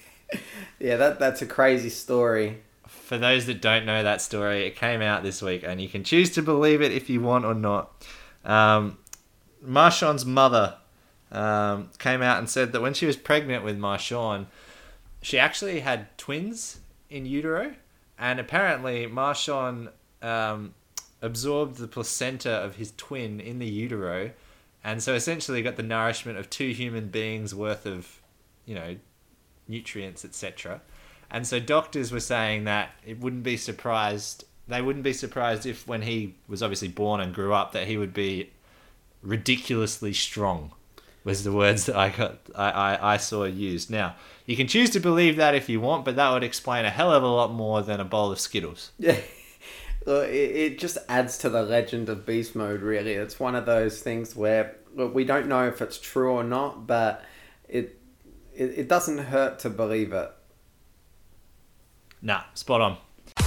D: yeah, that that's a crazy story.
A: For those that don't know that story, it came out this week, and you can choose to believe it if you want or not. Um, Marshawn's mother um, came out and said that when she was pregnant with Marshawn, she actually had twins in utero, and apparently Marshawn um, absorbed the placenta of his twin in the utero, and so essentially got the nourishment of two human beings worth of, you know, nutrients, et cetera. And so doctors were saying that it wouldn't be surprised, they wouldn't be surprised if when he was obviously born and grew up that he would be ridiculously strong, was the words that I got, I, I, I saw used. Now, you can choose to believe that if you want, but that would explain a hell of a lot more than a bowl of Skittles.
D: Yeah, look, it, it just adds to the legend of Beast Mode, really. It's one of those things where, look, we don't know if it's true or not, but it it, it doesn't hurt to believe it.
A: Nah, spot on.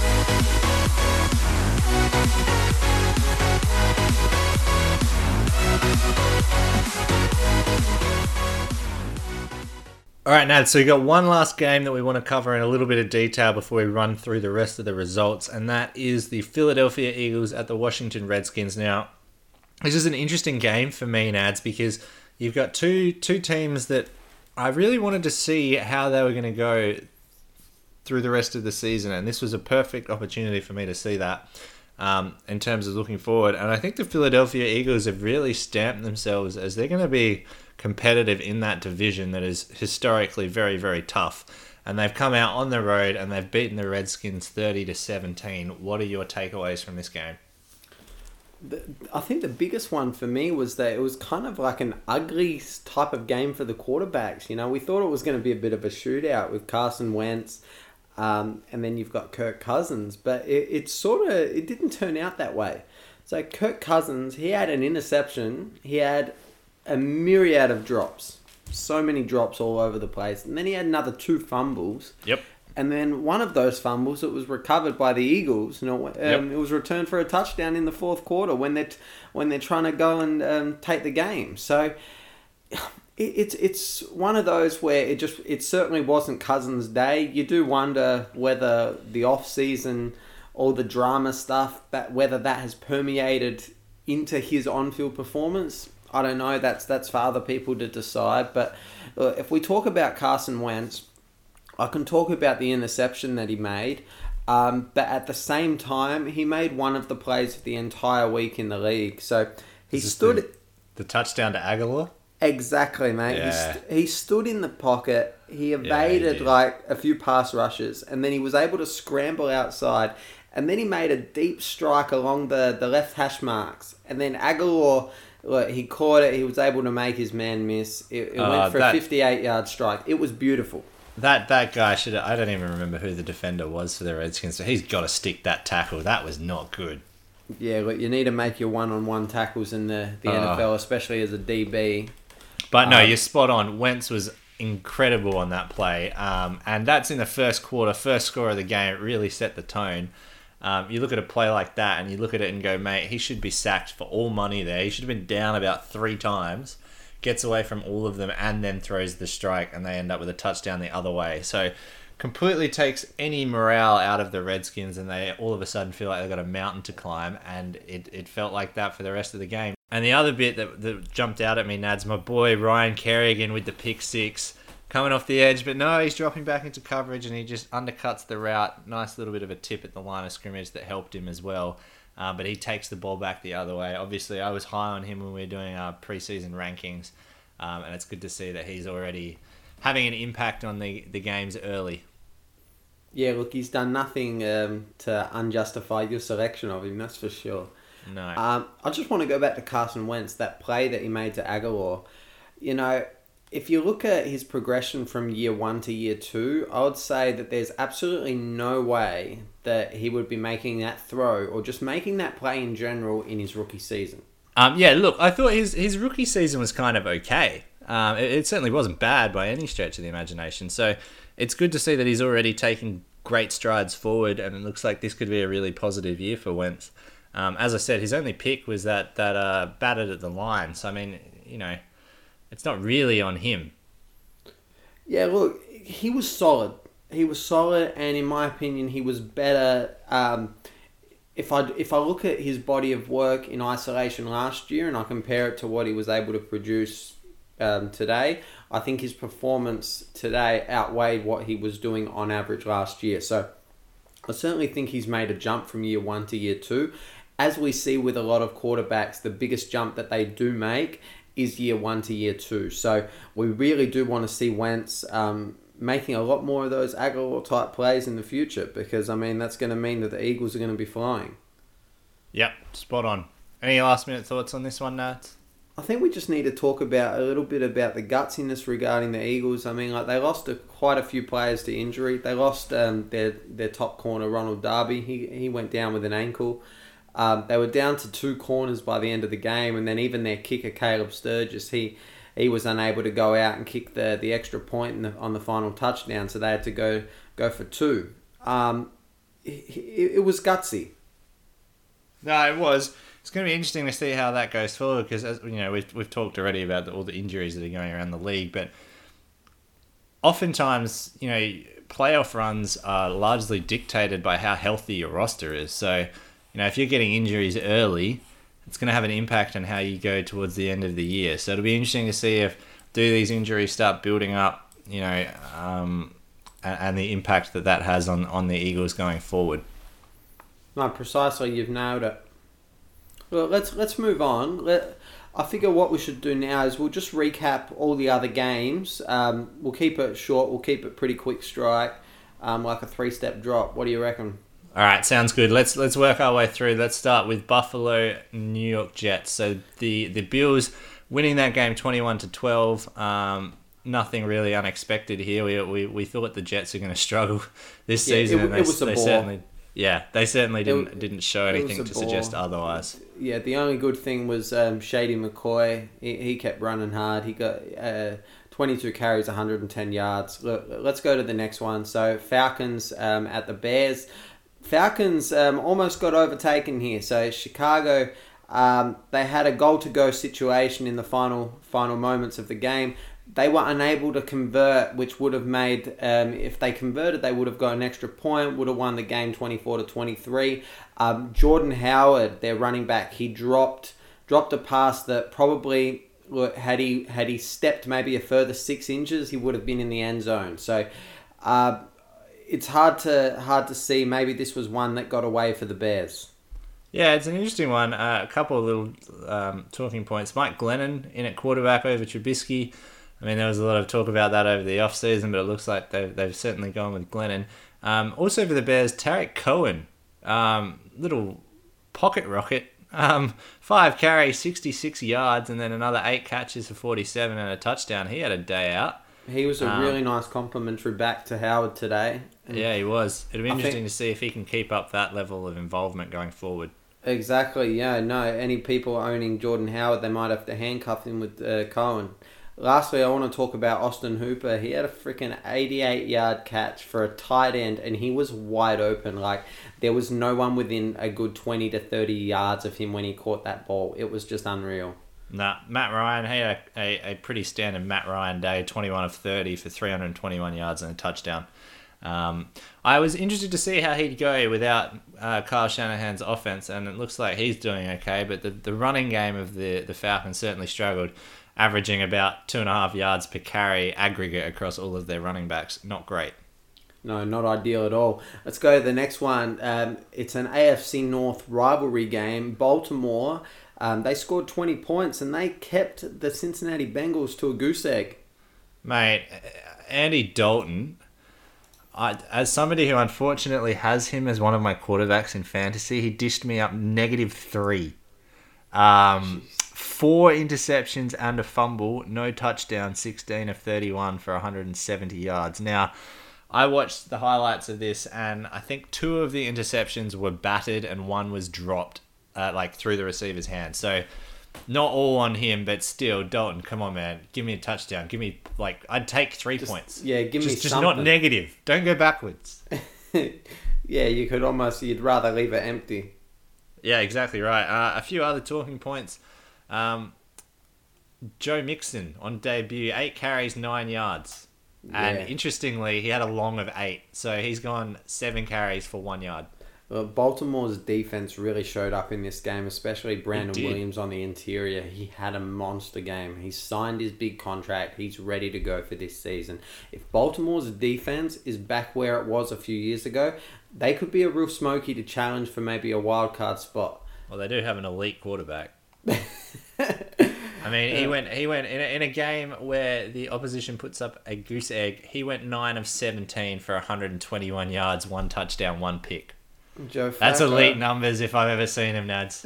A: All right, Nad, so we got one last game that we want to cover in a little bit of detail before we run through the rest of the results, and that is the Philadelphia Eagles at the Washington Redskins. Now, this is an interesting game for me, Nads, because you've got two two teams that I really wanted to see how they were going to go through the rest of the season, and this was a perfect opportunity for me to see that um, in terms of looking forward. And I think the Philadelphia Eagles have really stamped themselves as they're going to be competitive in that division that is historically very, very tough. And they've come out on the road and they've beaten the Redskins thirty to seventeen. What are your takeaways from this game?
D: I think the biggest one for me was that it was kind of like an ugly type of game for the quarterbacks. You know, we thought it was going to be a bit of a shootout with Carson Wentz, um, and then you've got Kirk Cousins, but it, it sort of, it didn't turn out that way. So Kirk Cousins, he had an interception, he had a myriad of drops, so many drops all over the place, and then he had another two fumbles.
A: Yep.
D: And then one of those fumbles, it was recovered by the Eagles. You know, um,
A: Yep.
D: it was returned for a touchdown in the fourth quarter when they're t- when they're trying to go and um, take the game. So it, it's it's one of those where it just it certainly wasn't Cousins' day. You do wonder whether the off season all the drama stuff, that whether that has permeated into his on-field performance, I don't know. That's that's for other people to decide. But uh, if we talk about Carson Wentz, I can talk about the interception that he made. Um, but at the same time, he made one of the plays of the entire week in the league. So he
A: Is this
D: stood...
A: the, the touchdown to Aguilar?
D: Exactly, mate. He,
A: Yeah.
D: st- he stood in the pocket. He evaded
A: did.
D: like a few pass rushes, and then he was able to scramble outside. And then he made a deep strike along the, the left hash marks. And then Aguilar, look, he caught it. He was able to make his man miss. It, it
A: Uh,
D: went for
A: that-
D: a fifty-eight yard strike. It was beautiful.
A: That that guy should. I don't even remember who the defender was for the Redskins. So he's got to stick that tackle. That was not good.
D: Yeah, look, you need to make your one-on-one tackles in the, the N F L, especially as a D B.
A: But no,
D: Um,
A: you're spot on. Wentz was incredible on that play, um, and that's in the first quarter, first score of the game. It really set the tone. Um, you look at a play like that, and you look at it and go, mate, he should be sacked for all money there. He should have been down about three times. Gets away from all of them and then throws the strike, and they end up with a touchdown the other way. So completely takes any morale out of the Redskins, and they all of a sudden feel like they've got a mountain to climb, and it, it felt like that for the rest of the game. And the other bit that, that jumped out at me, Nads, my boy Ryan Kerrigan with the pick six, coming off the edge, but no, he's dropping back into coverage, and he just undercuts the route. Nice little bit of a tip at the line of scrimmage that helped him as well. Uh, but he takes the ball back the other way. Obviously, I was high on him when we were doing our preseason rankings, um, and it's good to see that he's already having an impact on the, the games early.
D: Yeah, look, he's done nothing um, to unjustify your selection of him, that's for sure.
A: No.
D: Um, I just want to go back to Carson Wentz, that play that he made to Aguilar. You know, if you look at his progression from year one to year two, I would say that there's absolutely no way that he would be making that throw or just making that play in general in his rookie season.
A: Um, yeah, look, I thought his, his rookie season was kind of okay. Um, it, it certainly wasn't bad by any stretch of the imagination. So it's good to see that he's already taken great strides forward, and it looks like this could be a really positive year for Wentz. Um, as I said, his only pick was that, that uh, batted at the line. So, I mean, you know, it's not really on him.
D: Yeah, look, he was solid. He was solid, and in my opinion, he was better. Um, if I if I look at his body of work in isolation last year, and I compare it to what he was able to produce um, today, I think his performance today outweighed what he was doing on average last year. So I certainly think he's made a jump from year one to year two. As we see with a lot of quarterbacks, the biggest jump that they do make is year one to year two. So we really do want to see Wentz um, making a lot more of those Aguilar type plays in the future, because I mean that's going to mean that the Eagles are going to be flying.
A: Yep, spot on. Any last minute thoughts on this one, Nats?
D: I think we just need to talk about a little bit about the gutsiness regarding the Eagles. I mean, like they lost a, quite a few players to injury. They lost um, their their top corner, Ronald Darby. He he went down with an ankle. Um, they were down to two corners by the end of the game, and then even their kicker, Caleb Sturgis, he he was unable to go out and kick the, the extra point in the, on the final touchdown, so they had to go go for two. Um, it, it was gutsy.
A: No, it was. It's going to be interesting to see how that goes forward, because, as you know, we've we've talked already about the, all the injuries that are going around the league, but oftentimes, you know, playoff runs are largely dictated by how healthy your roster is. So, you know, if you're getting injuries early, it's going to have an impact on how you go towards the end of the year. So it'll be interesting to see if do these injuries start building up, you know, um, and, and the impact that that has on, on the Eagles going forward.
D: No, precisely. You've nailed it. Well, let's let's move on. Let, I figure what we should do now is we'll just recap all the other games. Um, we'll keep it short. We'll keep it pretty quick strike, um, like a three-step drop. What do you reckon?
A: All right, sounds good. Let's let's work our way through. Let's start with Buffalo, New York Jets. So the the Bills winning that game twenty-one to twelve. Um, nothing really unexpected here. We we, we thought the Jets are going to struggle this
D: Yeah,
A: season,
D: it-
A: and they,
D: it was a
A: they
D: ball.
A: certainly yeah they certainly didn't
D: It-
A: didn't show
D: it was
A: anything
D: a
A: to
D: ball.
A: suggest otherwise.
D: Yeah, the only good thing was um, Shady McCoy. He, he kept running hard. He got uh, twenty-two carries, one hundred ten yards. Look, let's go to the next one. So Falcons um, at the Bears. Falcons um, almost got overtaken here. So Chicago, um, they had a goal to go situation in the final final moments of the game. they were unable to convert, which would have made, um, if they converted, they would have got an extra point, would have won the game twenty-four to twenty-three. Um, Jordan Howard, their running back, he dropped dropped a pass that probably, look, had he had he stepped maybe a further six inches, he would have been in the end zone. So uh, it's hard to hard to see. Maybe this was one that got away for the Bears.
A: Yeah, it's an interesting one. Uh, a couple of little um, talking points. Mike Glennon in at quarterback over Trubisky. I mean, there was a lot of talk about that over the offseason, but it looks like they've, they've certainly gone with Glennon. Um, also for the Bears, Tarek Cohen, um, little pocket rocket, um, five carries, sixty-six yards, and then another eight catches for forty-seven and a touchdown. He had a day out.
D: He was a
A: Um,
D: really nice complimentary back to Howard today. And
A: Yeah, he was. It'll be
D: I
A: interesting
D: think-
A: to see if he can keep up that level of involvement going forward.
D: Exactly, yeah, no. Any people owning Jordan Howard, they might have to handcuff him with uh, Cohen. Lastly, I want to talk about Austin Hooper. He had a freaking eighty-eight yard catch for a tight end, and he was wide open. Like, there was no one within a good twenty to thirty yards of him when he caught that ball. It was just unreal.
A: Nah, Matt Ryan, he had a, a, a pretty standard Matt Ryan day, twenty-one of thirty for three hundred twenty-one yards and a touchdown. Um, I was interested to see how he'd go without uh, Kyle Shanahan's offense, and it looks like he's doing okay, but the, the running game of the, the Falcons certainly struggled, averaging about two and a half yards per carry aggregate across all of their running backs. Not great.
D: No, not ideal at all. Let's go to the next one. Um, it's an A F C North rivalry game. Baltimore, um, they scored twenty points, and they kept the Cincinnati Bengals to a goose egg.
A: Mate, Andy Dalton, I, as somebody who unfortunately has him as one of my quarterbacks in fantasy, he dished me up negative three. Um, four interceptions and a fumble, no touchdown, sixteen of thirty-one for one hundred seventy yards. Now, I watched the highlights of this, and I think two of the interceptions were batted and one was dropped, uh, like through the receiver's hand. So, not all on him, but still, Dalton, come on, man, give me a touchdown. Give me, like, I'd take three
D: Just-
A: points.
D: yeah, give me
A: just, just not
D: something.
A: negative. Don't go backwards.
D: Yeah, you could almost, you'd rather leave it empty.
A: Yeah, exactly right. Uh, a few other talking points. Um, Joe Mixon on debut, eight carries, nine yards. And
D: Yeah.
A: interestingly, he had a long of eight. So he's gone seven carries for one yard.
D: Well, Baltimore's defense really showed up in this game, especially Brandon
A: did.
D: Williams on the interior. He had a monster game. He signed his big contract. He's ready to go for this season. If Baltimore's defense is back where it was a few years ago, they could be a real smoky to challenge for maybe a wild card spot.
A: Well, they do have an elite quarterback. I mean, he went he went in a, in a game where the opposition puts up a goose egg. He went nine of seventeen for one hundred twenty-one yards, one touchdown, one pick.
D: Joe
A: That's
D: Flacco-
A: elite numbers if I've ever seen him, Nads.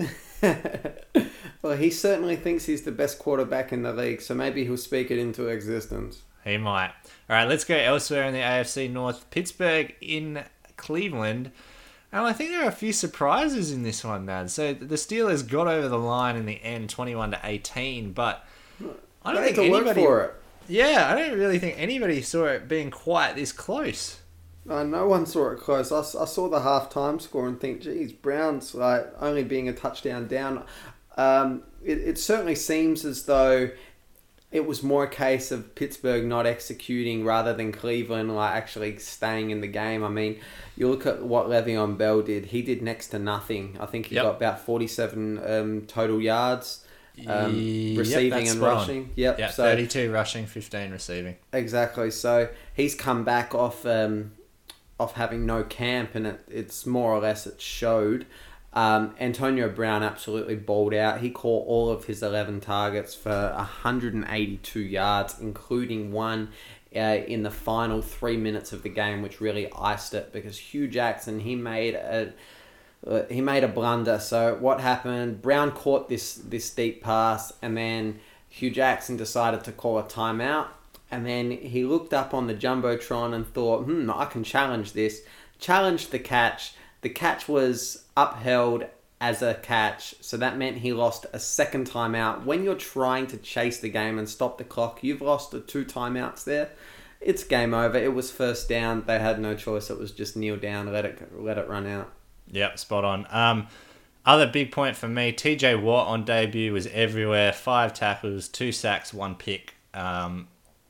D: Well, he certainly thinks he's the best quarterback in the league, so maybe he'll speak it into existence.
A: He might. All right, let's go elsewhere in the A F C North. Pittsburgh in Cleveland. And I think there are a few surprises in this one, Nad. So the Steelers got over the line in the end, twenty-one to eighteen, but I don't
D: They had
A: think
D: to work
A: anybody.
D: for it.
A: Yeah, I don't really think anybody saw it being quite this close.
D: Uh, no one saw it close. I, s- I saw the half-time score and think, geez, Browns like only being a touchdown down. Um, it, it certainly seems as though it was more a case of Pittsburgh not executing rather than Cleveland like actually staying in the game. I mean, you look at what Le'Veon Bell did. He did next to nothing. I think he
A: Yep.
D: got about forty-seven um, total yards, um,
A: Yep,
D: receiving
A: that's
D: and
A: spot on.
D: rushing. Yep.
A: Yeah,
D: so
A: thirty-two rushing, fifteen receiving.
D: Exactly. So he's come back off um, off having no camp, and it, it's more or less it showed. Um, Antonio Brown absolutely balled out. He caught all of his eleven targets for one hundred eighty-two yards, including one uh, in the final three minutes of the game, which really iced it because Hugh Jackson he made a uh, he made a blunder. So what happened? Brown caught this this deep pass, and then Hugh Jackson decided to call a timeout. And then he looked up on the Jumbotron and thought, hmm, I can challenge this. Challenged the catch. The catch was upheld as a catch, so that meant he lost a second timeout. When you're trying to chase the game and stop the clock, you've lost the two timeouts there. It's game over. It was first down. They had no choice. It was just kneel down, let it let it run out.
A: Yep, spot on. Um, other big point for me, T J Watt on debut was everywhere. Five tackles, two sacks, one pick. Um,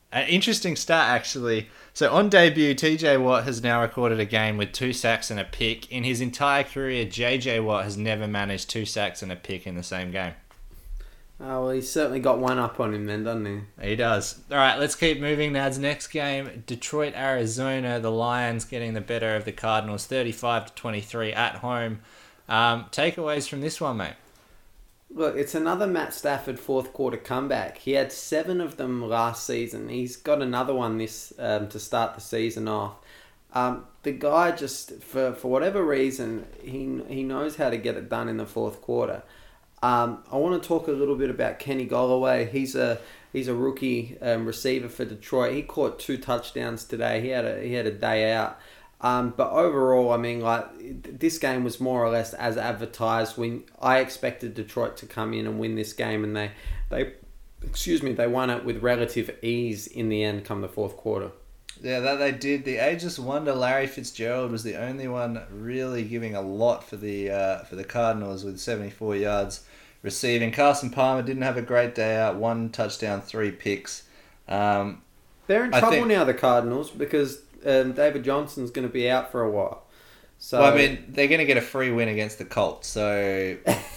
A: An interesting stat, actually. So on debut, T J Watt has now recorded a game with two sacks and a pick. In his entire career, J J Watt has never managed two sacks and a pick in the same game.
D: Oh, well, he's certainly got one up on him then, doesn't he?
A: He does. All right, let's keep moving. Nad's next game, Detroit, Arizona. The Lions getting the better of the Cardinals, thirty-five to twenty-three at home. Um, takeaways from this one, mate?
D: Look, it's another Matt Stafford fourth quarter comeback. He had seven of them last season. He's got another one this um, to start the season off. Um, the guy just, for, for whatever reason, he he knows how to get it done in the fourth quarter. Um, I want to talk a little bit about Kenny Golladay. He's a he's a rookie um, receiver for Detroit. He caught two touchdowns today. He had a he had a day out. Um, but overall, I mean, like this game was more or less as advertised. When I expected Detroit to come in and win this game, and they, they, excuse me, they won it with relative ease in the end, come the fourth quarter.
A: Yeah, that they did. The ageless wonder Larry Fitzgerald was the only one really giving a lot for the uh, for the Cardinals with seventy-four yards receiving. Carson Palmer didn't have a great day out. One touchdown, three picks. Um,
D: They're in
A: I
D: trouble
A: think-
D: now, the Cardinals, because um, David Johnson's going to be out for a while. So
A: well, I mean, they're going to get a free win against the Colts, so...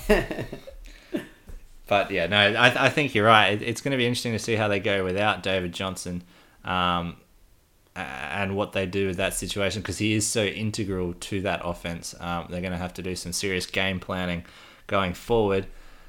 A: But yeah, no, I, I think you're right. It, it's going to be interesting to see how they go without David Johnson, um, and what they do with that situation, because he is so integral to that offense. Um, they're going to have to do some serious game planning going forward.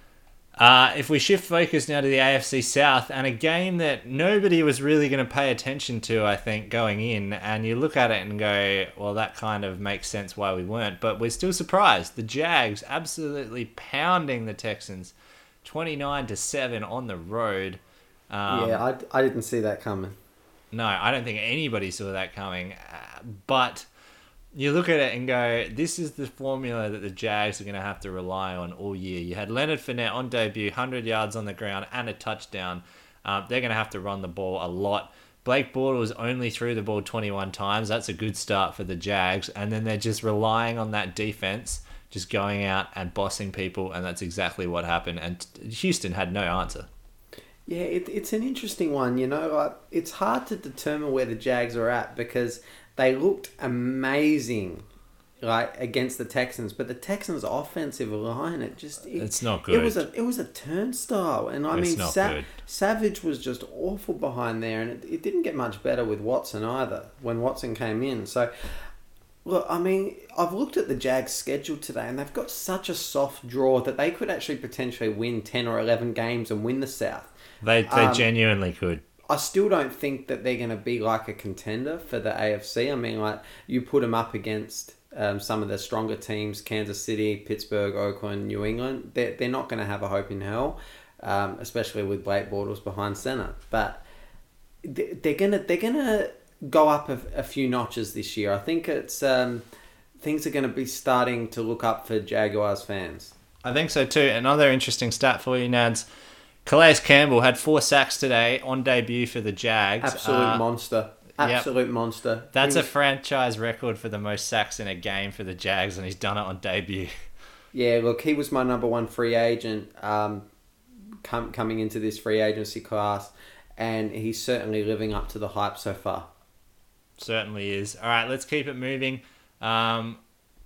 A: Uh, if we shift focus now to the A F C South, and a game that nobody was really going to pay attention to, I think, going in, and you look at it and go, well, that kind of makes sense why we weren't, but we're still surprised. The Jags absolutely pounding the Texans, twenty-nine to seven on the road. Um,
D: yeah, I, I didn't see that coming.
A: No, I don't think anybody saw that coming, uh, but you look at it and go, this is the formula that the Jags are going to have to rely on all year. You had Leonard Fournette on debut, one hundred yards on the ground and a touchdown. Um, they're going to have to run the ball a lot. Blake Bortles only threw the ball twenty-one times. That's a good start for the Jags. And then they're just relying on that defense, just going out and bossing people, and that's exactly what happened. And Houston had no answer.
D: Yeah, it, it's an interesting one, you know. Like, it's hard to determine where the Jags are at because they looked amazing, like against the Texans, but the Texans' offensive line, it just it,
A: It's not
D: It
A: good.
D: was a it was a turnstile, and I
A: It's
D: mean,
A: not
D: Sa-
A: good.
D: Savage was just awful behind there, and it, it didn't get much better with Watson either when Watson came in. So, look, I mean, I've looked at the Jags' schedule today, and they've got such a soft draw that they could actually potentially win ten or eleven games and win the South.
A: They they
D: Um,
A: genuinely could.
D: I still don't think that they're going to be like a contender for the A F C. I mean, like, you put them up against um, some of the stronger teams, Kansas City, Pittsburgh, Oakland, New England. They're, they're not going to have a hope in hell, um, especially with Blake Bortles behind center. But they- they're going to they're gonna go up a, a few notches this year. I think it's um, things are going to be starting to look up for Jaguars fans.
A: I think so too. Another interesting stat for you, Nads. Calais Campbell had four sacks today on debut for the Jags.
D: Absolute
A: Uh,
D: monster.
A: yep.
D: Absolute monster.
A: That's
D: He
A: a
D: was-
A: franchise record for the most sacks in a game for the Jags, and he's done it on debut.
D: Yeah, look, he was my number one free agent um, com- coming into this free agency class, and he's certainly living up to the hype so far.
A: Certainly is. All right, let's keep it moving. Um,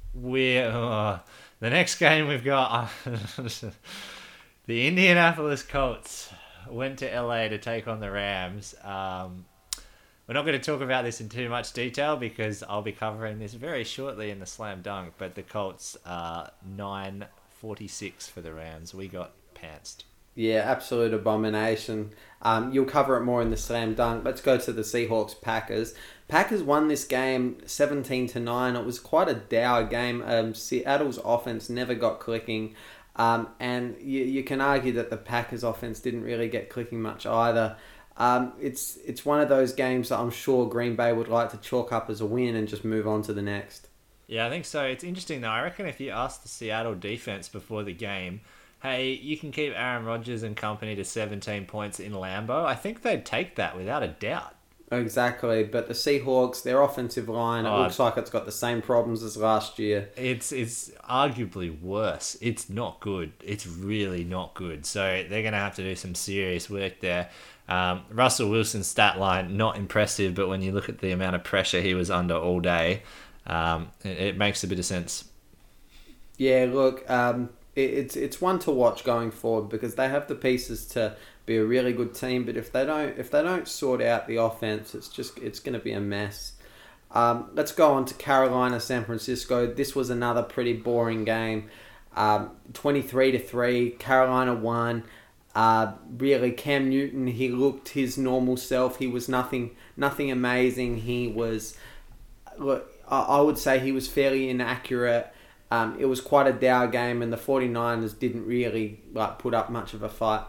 A: we're uh, the next game we've got. The Indianapolis Colts went to L A to take on the Rams. Um, we're not going to talk about this in too much detail because I'll be covering this very shortly in the Slam Dunk. But the Colts are nine forty-six for the Rams. We got pantsed.
D: Yeah, absolute abomination. Um, you'll cover it more in the slam dunk. Let's go to the Seahawks Packers. Packers won this game seventeen to nine. It was quite a dour game. Um, Seattle's offense never got clicking. Um, and you, you can argue that the Packers offense didn't really get clicking much either. Um, it's it's one of those games that I'm sure Green Bay would like to chalk up as a win and just move on to the next.
A: Yeah, I think so. It's interesting though. I reckon if you asked the Seattle defense before the game, hey, you can keep Aaron Rodgers and company to seventeen points in Lambeau, I think they'd take that without a doubt.
D: Exactly, but the Seahawks, their offensive line, it
A: Oh,
D: looks like it's got the same problems as last year.
A: It's it's arguably worse. It's not good. It's really not good. So they're going to have to do some serious work there. Um, Russell Wilson's stat line, not impressive, but when you look at the amount of pressure he was under all day, um, it, it makes a bit of sense.
D: Yeah, look, um, it, it's it's one to watch going forward because they have the pieces to be a really good team, but if they don't if they don't sort out the offense, it's just it's going to be a mess. Um, let's go on to Carolina, San Francisco. This was another pretty boring game. Um, twenty-three to three, Carolina won. Uh, really, Cam Newton, he looked his normal self. He was nothing nothing amazing. He was, look, I I would say he was fairly inaccurate. Um, it was quite a dour game, and the 49ers didn't really like put up much of a fight.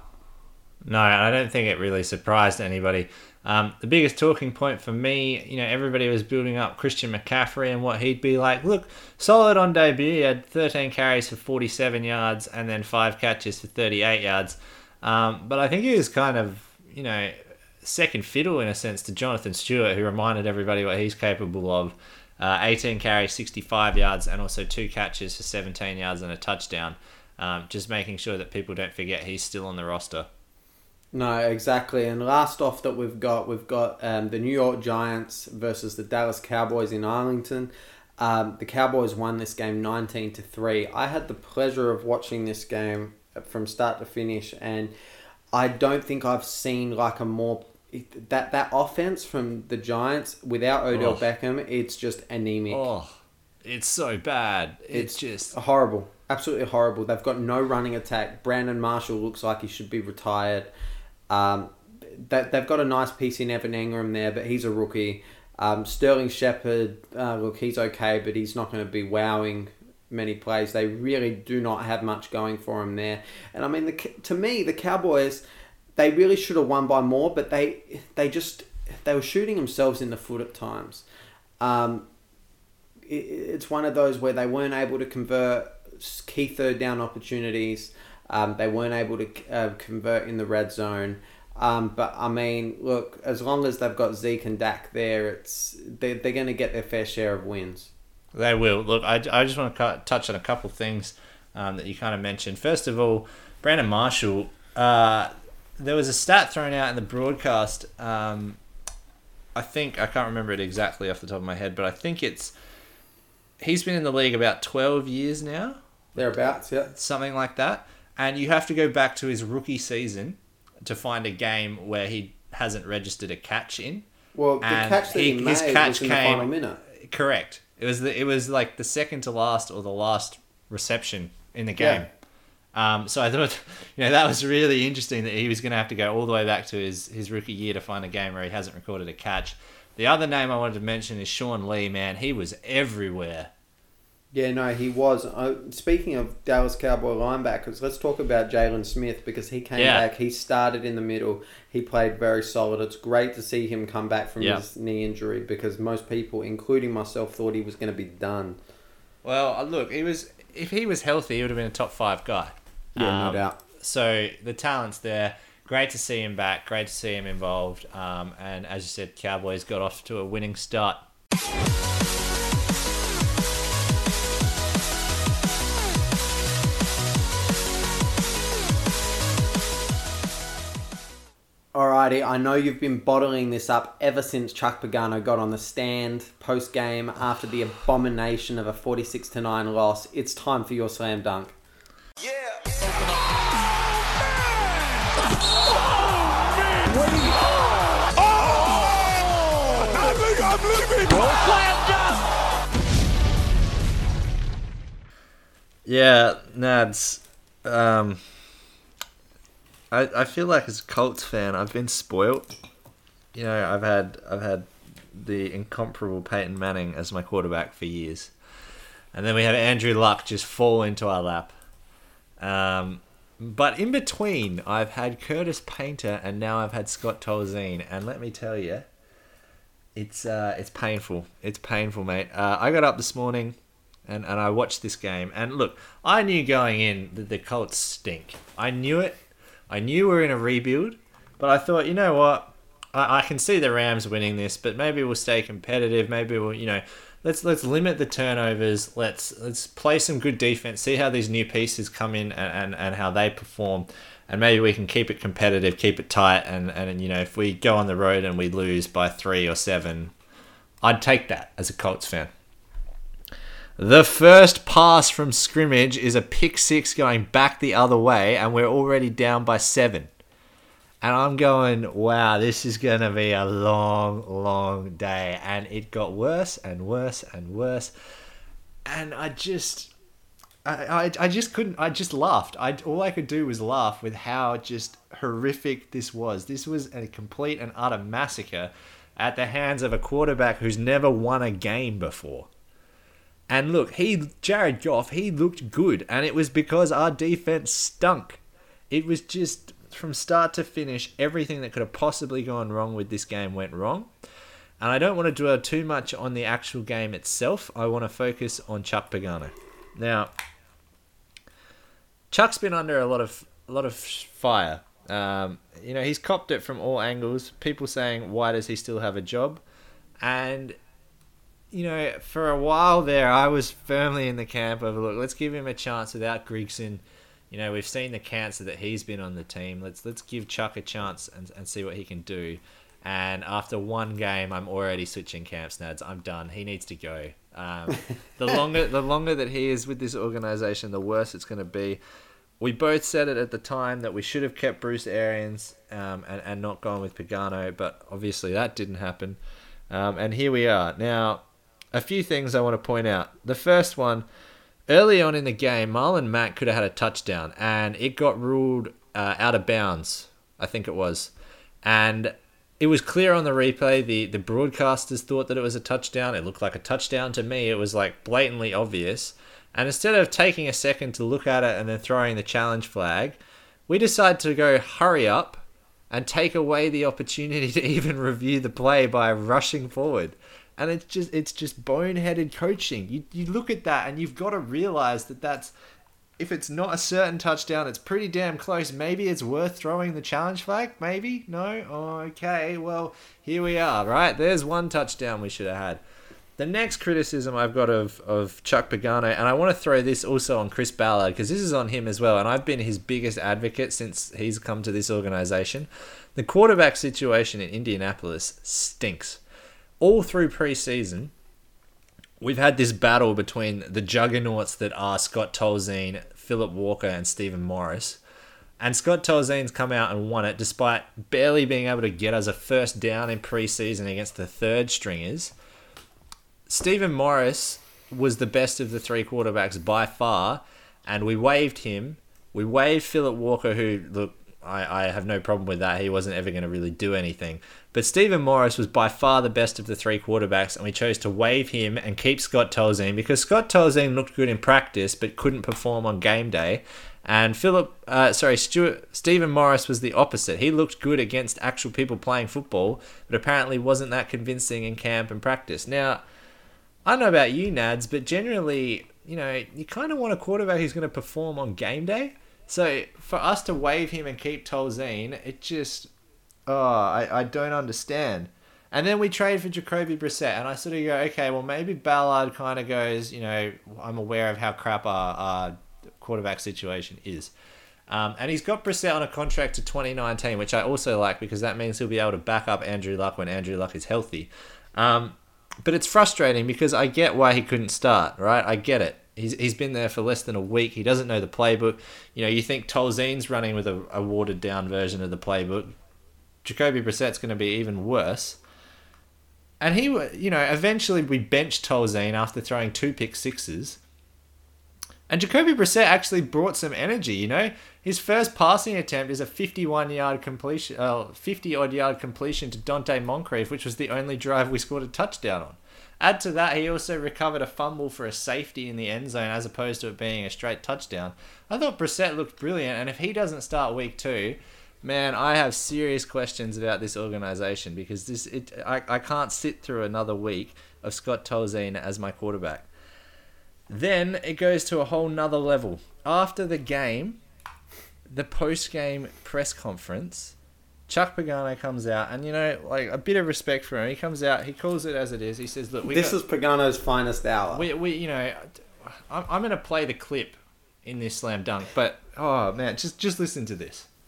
A: No, I don't think it really surprised anybody. Um, the biggest talking point for me, you know, everybody was building up Christian McCaffrey and what he'd be like. Look, solid on debut. He had thirteen carries for forty-seven yards and then five catches for thirty-eight yards. Um, but I think he was kind of, you know, second fiddle in a sense to Jonathan Stewart, who reminded everybody what he's capable of. Uh, eighteen carries, sixty-five yards, and also two catches for seventeen yards and a touchdown. Um, just making sure that people don't forget he's still on the roster.
D: No, exactly. And last off that we've got, we've got um, the New York Giants versus the Dallas Cowboys in Arlington. Um, the Cowboys won this game nineteen to three. I had the pleasure of watching this game from start to finish, and I don't think I've seen like a more that that offense from the Giants without Odell
A: Oh.
D: Beckham. It's just anemic.
A: Oh, it's so bad. It's,
D: It's
A: just...
D: horrible, absolutely horrible. They've got no running attack. Brandon Marshall looks like he should be retired. Um, that they've got a nice piece in Evan Engram there, but he's a rookie. Um, Sterling Shepard, uh, look, he's okay, but he's not going to be wowing many plays. They really do not have much going for him there. And I mean, the, to me, the Cowboys, they really should have won by more, but they they just they were shooting themselves in the foot at times. Um, it, it's one of those where they weren't able to convert key third down opportunities. Um, they weren't able to uh, convert in the red zone. Um, but I mean, look, as long as they've got Zeke and Dak there, it's they're, they're going to get their fair share of wins.
A: They will. Look, I, I just want to touch on a couple things um, that you kind of mentioned. First of all, Brandon Marshall, uh, there was a stat thrown out in the broadcast. Um, I think, I can't remember it exactly off the top of my head, but I think it's, he's been in the league about twelve years now.
D: Thereabouts, yeah.
A: Something like that. And you have to go back to his rookie season to find a game where he hasn't registered a catch in.
D: Well, the
A: And
D: catch that he,
A: he-
D: made
A: his catch
D: was in the
A: came-
D: final minute.
A: Correct. It was the, it was like the second to last or the last reception in the game. Um, so I thought, you know, that was really interesting that he was going to have to go all the way back to his, his rookie year to find a game where he hasn't recorded a catch. The other name I wanted to mention is Sean Lee, man. He was everywhere.
D: Yeah, no, he was. Uh, speaking of Dallas Cowboy linebackers, let's talk about Jalen Smith because he came
A: Yeah.
D: back. He started in the middle. He played very solid. It's great to see him come back from
A: Yeah.
D: his knee injury because most people, including myself, thought he was going to be done.
A: Well, uh, look, he was if he was healthy, he would have been a top five guy.
D: Yeah,
A: Um,
D: no doubt.
A: So the talent's there. Great to see him back. Great to see him involved. Um, and as you said, Cowboys got off to a winning start.
D: Alrighty, I know you've been bottling this up ever since Chuck Pagano got on the stand post-game after the abomination of a forty-six to nine loss. It's time for your slam dunk.
A: Yeah, Nads. Um, I I feel like as a Colts fan, I've been spoilt. You know, I've had I've had the incomparable Peyton Manning as my quarterback for years, and then we have Andrew Luck just fall into our lap. Um, but in between, I've had Curtis Painter, and now I've had Scott Tolzien, and let me tell you, it's uh, it's painful. It's painful, mate. Uh, I got up this morning. And and I watched this game. And look, I knew going in that the Colts stink. I knew it. I knew we were in a rebuild. But I thought, you know what? I, I can see the Rams winning this, but maybe we'll stay competitive. Maybe we'll, you know, let's let's limit the turnovers. Let's let's play some good defense. See how these new pieces come in and, and, and how they perform. and maybe we can keep it competitive, keep it tight, and, and you know, if we go on the road and we lose by three or seven, I'd take that as a Colts fan. The first pass from scrimmage is a pick six going back the other way, and we're already down by seven. And I'm going, wow, this is going to be a long, long day. And it got worse and worse and worse. And I just, I, I, I just couldn't, I just laughed. I, all I could do was laugh with how just horrific this was. This was a complete and utter massacre at the hands of a quarterback who's never won a game before. And look, he, Jared Goff, he looked good. And it was because our defense stunk. It was just, from start to finish, everything that could have possibly gone wrong with this game went wrong. And I don't want to dwell too much on the actual game itself. I want to focus on Chuck Pagano. Now, Chuck's been under a lot of a lot of fire. Um, you know, he's copped it from all angles. People saying, why does he still have a job? And you know, for a while there, I was firmly in the camp of, look, let's give him a chance without Grigson. You know, we've seen the cancer that he's been on the team. Let's let's give Chuck a chance and, and see what he can do. And after one game, I'm already switching camps, Nads. I'm done. He needs to go. Um, the longer the longer that he is with this organization, the worse it's going to be. We both said it at the time that we should have kept Bruce Arians um, and, and not gone with Pagano, but obviously that didn't happen. Um, and here we are. Now, a few things I want to point out. The first one, early on in the game, Marlon Mack could have had a touchdown, and it got ruled uh, out of bounds, I think it was. And it was clear on the replay. The, the broadcasters thought that it was a touchdown. It looked like a touchdown to me. It was like blatantly obvious. And instead of taking a second to look at it and then throwing the challenge flag, we decided to go hurry up and take away the opportunity to even review the play by rushing forward. And it's just it's just boneheaded coaching. You you look at that and you've got to realize that that's, if it's not a certain touchdown, it's pretty damn close. Maybe it's worth throwing the challenge flag. Maybe? No? Oh, okay, well, here we are, right? There's one touchdown we should have had. The next criticism I've got of, of Chuck Pagano, and I want to throw this also on Chris Ballard, because this is on him as well, and I've been his biggest advocate since he's come to this organization. The quarterback situation in Indianapolis stinks. All through preseason, we've had this battle between the juggernauts that are Scott Tolzien, Philip Walker, and Stephen Morris. And Scott Tolzien's come out and won it despite barely being able to get us a first down in preseason against the third stringers. Stephen Morris was the best of the three quarterbacks by far, and we waived him. We waived Philip Walker, who, look, I, I have no problem with that. He wasn't ever going to really do anything. But Stephen Morris was by far the best of the three quarterbacks, and we chose to waive him and keep Scott Tolzien because Scott Tolzien looked good in practice but couldn't perform on game day. And Philip, uh, sorry, Stuart, Stephen Morris was the opposite. He looked good against actual people playing football, but apparently wasn't that convincing in camp and practice. Now, I don't know about you, Nads, but generally, you know, you kind of want a quarterback who's going to perform on game day. So for us to waive him and keep Tolzien, it just, oh, I, I don't understand. And then we trade for Jacoby Brissett, and I sort of go, okay, well, maybe Ballard kind of goes, you know, I'm aware of how crap our, our quarterback situation is. Um, and he's got Brissett on a contract to twenty nineteen, which I also like because that means he'll be able to back up Andrew Luck when Andrew Luck is healthy. Um, but it's frustrating because I get why he couldn't start, right? I get it. He's he's been there for less than a week. He doesn't know the playbook. You know, you think Tolzien's running with a, a watered down version of the playbook. Jacoby Brissett's going to be even worse. And he, you know, eventually we benched Tolzien after throwing two pick sixes. And Jacoby Brissett actually brought some energy, you know. His first passing attempt is a fifty-one yard completion, uh, fifty odd yard completion to Dante Moncrief, which was the only drive we scored a touchdown on. Add to that, he also recovered a fumble for a safety in the end zone as opposed to it being a straight touchdown. I thought Brissett looked brilliant, and if he doesn't start week two, man, I have serious questions about this organization because this it I, I can't sit through another week of Scott Tolzien as my quarterback. Then it goes to a whole nother level. After the game, the post-game press conference, Chuck Pagano comes out, and you know, like a bit of respect for him. He comes out, he calls it as it is. He says, "Look, we
D: this
A: got,
D: is Pagano's finest hour."
A: We, we, you know, I'm, I'm going to play the clip in this slam dunk, but oh man, just just listen to this."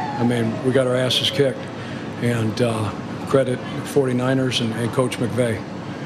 E: I mean, we got our asses kicked. And uh, credit forty-niners and, and Coach McVay.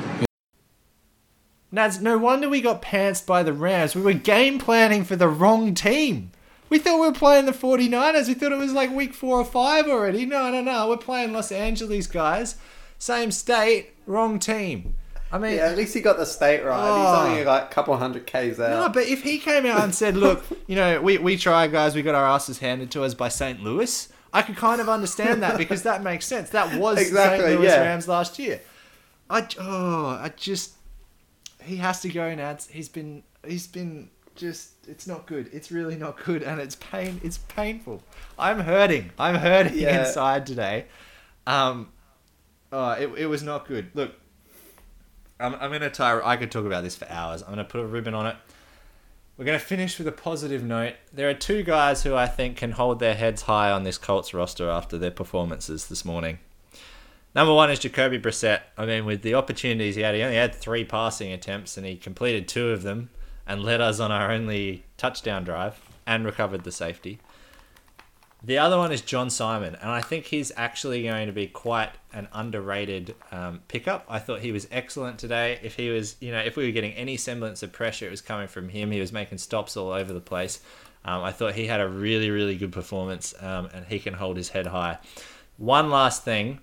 A: Nads, no wonder we got pantsed by the Rams. We were game planning for the wrong team. We thought we were playing the forty-niners. We thought it was like week four or five already. No, no, no. We're playing Los Angeles, guys. Same state, wrong team. I mean,
D: Yeah, at least he got the state right.
A: Oh.
D: He's only like a couple hundred Ks out.
A: no, but if he came out and said, look, you know, we, we tried, guys. We got our asses handed to us by Saint Louis. I could kind of understand that because that makes sense. That was
D: Exactly,
A: Saint Louis
D: yeah.
A: Rams last year. I, oh, I just... He has to go, Nads. He's been... He's been... Just, it's not good. It's really not good, and it's pain. It's painful. I'm hurting. I'm hurting
D: Yeah.
A: inside today. Um, oh, it it was not good. Look, I'm I'm gonna tie. I could talk about this for hours. I'm gonna put a ribbon on it. We're gonna finish with a positive note. There are two guys who I think can hold their heads high on this Colts roster after their performances this morning. Number one is Jacoby Brissett. I mean, with the opportunities he had, he only had three passing attempts, and he completed two of them and led us on our only touchdown drive and recovered the safety. The other one is John Simon, and I think he's actually going to be quite an underrated um, pickup. I thought he was excellent today. If he was, you know, if we were getting any semblance of pressure, it was coming from him. He was making stops all over the place. Um, I thought he had a really, really good performance, um, and he can hold his head high. One last thing.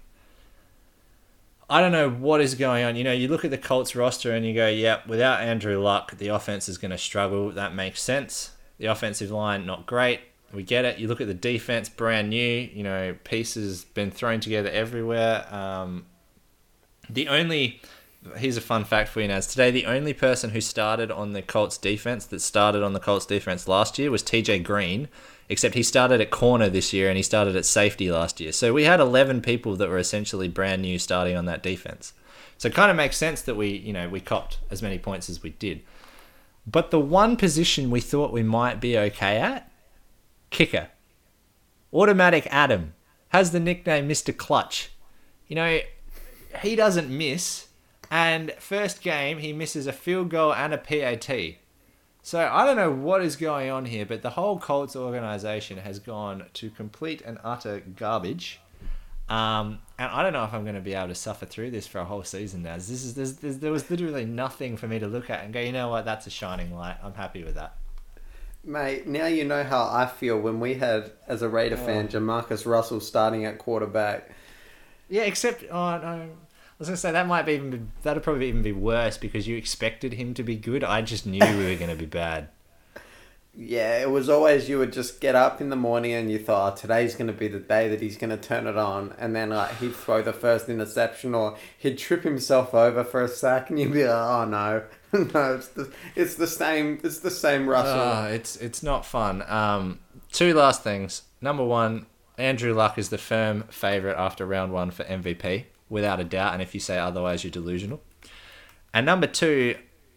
A: I don't know what is going on. You know, you look at the Colts roster and you go, yep, without Andrew Luck, the offense is going to struggle. That makes sense. The offensive line, not great. We get it. You look at the defense, brand new. You know, pieces been thrown together everywhere. Um, the only... Here's a fun fact for you, Naz. Today, the only person who started on the Colts defense that started on the Colts defense last year was T J Green, except he started at corner this year and he started at safety last year. So we had eleven people that were essentially brand new starting on that defense. So it kind of makes sense that we, you know, we copped as many points as we did. But the one position we thought we might be okay at, kicker. Automatic Adam has the nickname Mister Clutch. You know, he doesn't miss. And first game, he misses a field goal and a P A T. So I don't know what is going on here, but the whole Colts organization has gone to complete and utter garbage. Um, and I don't know if I'm going to be able to suffer through this for a whole season now. This is there's, there's, there was literally nothing for me to look at and go, you know what, that's a shining light. I'm happy with that.
D: Mate, now you know how I feel when we had, as a Raider fan, Jamarcus Russell starting at quarterback.
A: Yeah, except, oh no... I was going to say, that might be even be, that'd probably even be worse because you expected him to be good. I just knew we were going to be bad.
D: Yeah, it was always you would just get up in the morning and you thought, oh, today's going to be the day that he's going to turn it on. And then like he'd throw the first interception or he'd trip himself over for a sack and you'd be like, oh no. no, it's the, it's the same it's the same Russell.
A: Uh, it's, it's not fun. Um, two last things. Number one, Andrew Luck is the firm favourite after round one for M V P. Without a doubt, and if you say otherwise, you're delusional. And number two,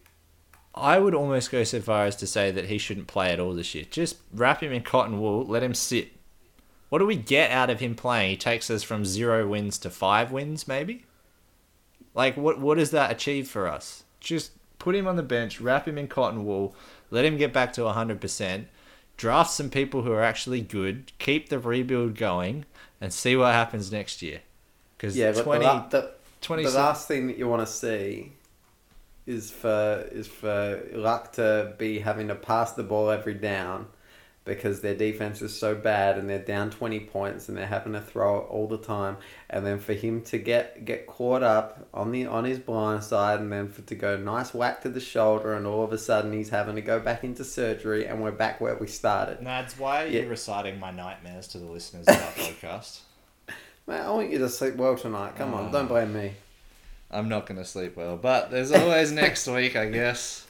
A: I would almost go so far as to say that he shouldn't play at all this year. Just wrap him in cotton wool, let him sit. What do we get out of him playing? He takes us from zero wins to five wins, maybe? Like, what what does that achieve for us? Just put him on the bench, wrap him in cotton wool, let him get back to one hundred percent, draft some people who are actually good, keep the rebuild going, and see what happens next year. Because
D: yeah, but
A: twenty,
D: the, la- the,
A: twenty
D: the last thing that you want to see is for is for Luck to be having to pass the ball every down because their defense is so bad and they're down twenty points and they're having to throw it all the time, and then for him to get get caught up on the on his blind side and then for to go nice whack to the shoulder and all of a sudden he's having to go back into surgery and we're back where we started.
A: Nads, why are
D: Yeah.
A: you reciting my nightmares to the listeners of our podcast?
D: Mate, I want you to sleep well tonight. Come on, don't blame me.
A: I'm not going to sleep well, but there's always next week, I guess.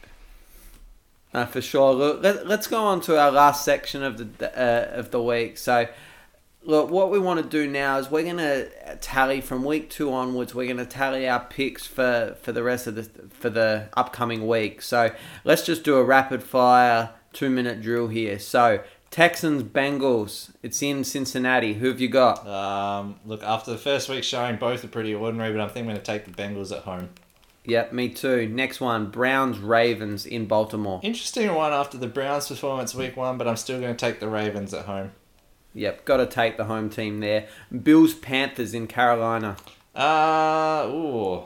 D: Uh, for sure. Look, let, let's go on to our last section of the uh, of the week. So, look, what we want to do now is we're going to tally from week two onwards. We're going to tally our picks for, for the rest of the for the upcoming week. So, let's just do a rapid fire two minute drill here. So, Texans, Bengals. It's in Cincinnati. Who have you got?
A: Um, look, after the first week showing, both are pretty ordinary, but I think I'm going to take the Bengals at home.
D: Yep, me too. Next one, Browns, Ravens in Baltimore.
A: Interesting one after the Browns' performance week one, but I'm still going to take the Ravens at home.
D: Yep, got to take the home team there. Bills Panthers in Carolina.
A: Uh, ooh.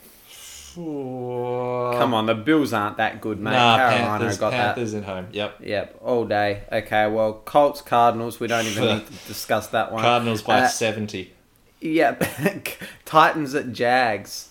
A: Ooh.
D: Come on, the Bills aren't that good, mate.
A: Nah,
D: Carolina
A: Panthers,
D: got
A: Panthers in home. Yep.
D: that. Yep, all day. Okay, well, Colts Cardinals. We don't even need to discuss that one.
A: Cardinals by
D: Uh,
A: seventy.
D: Yep, Titans at Jags.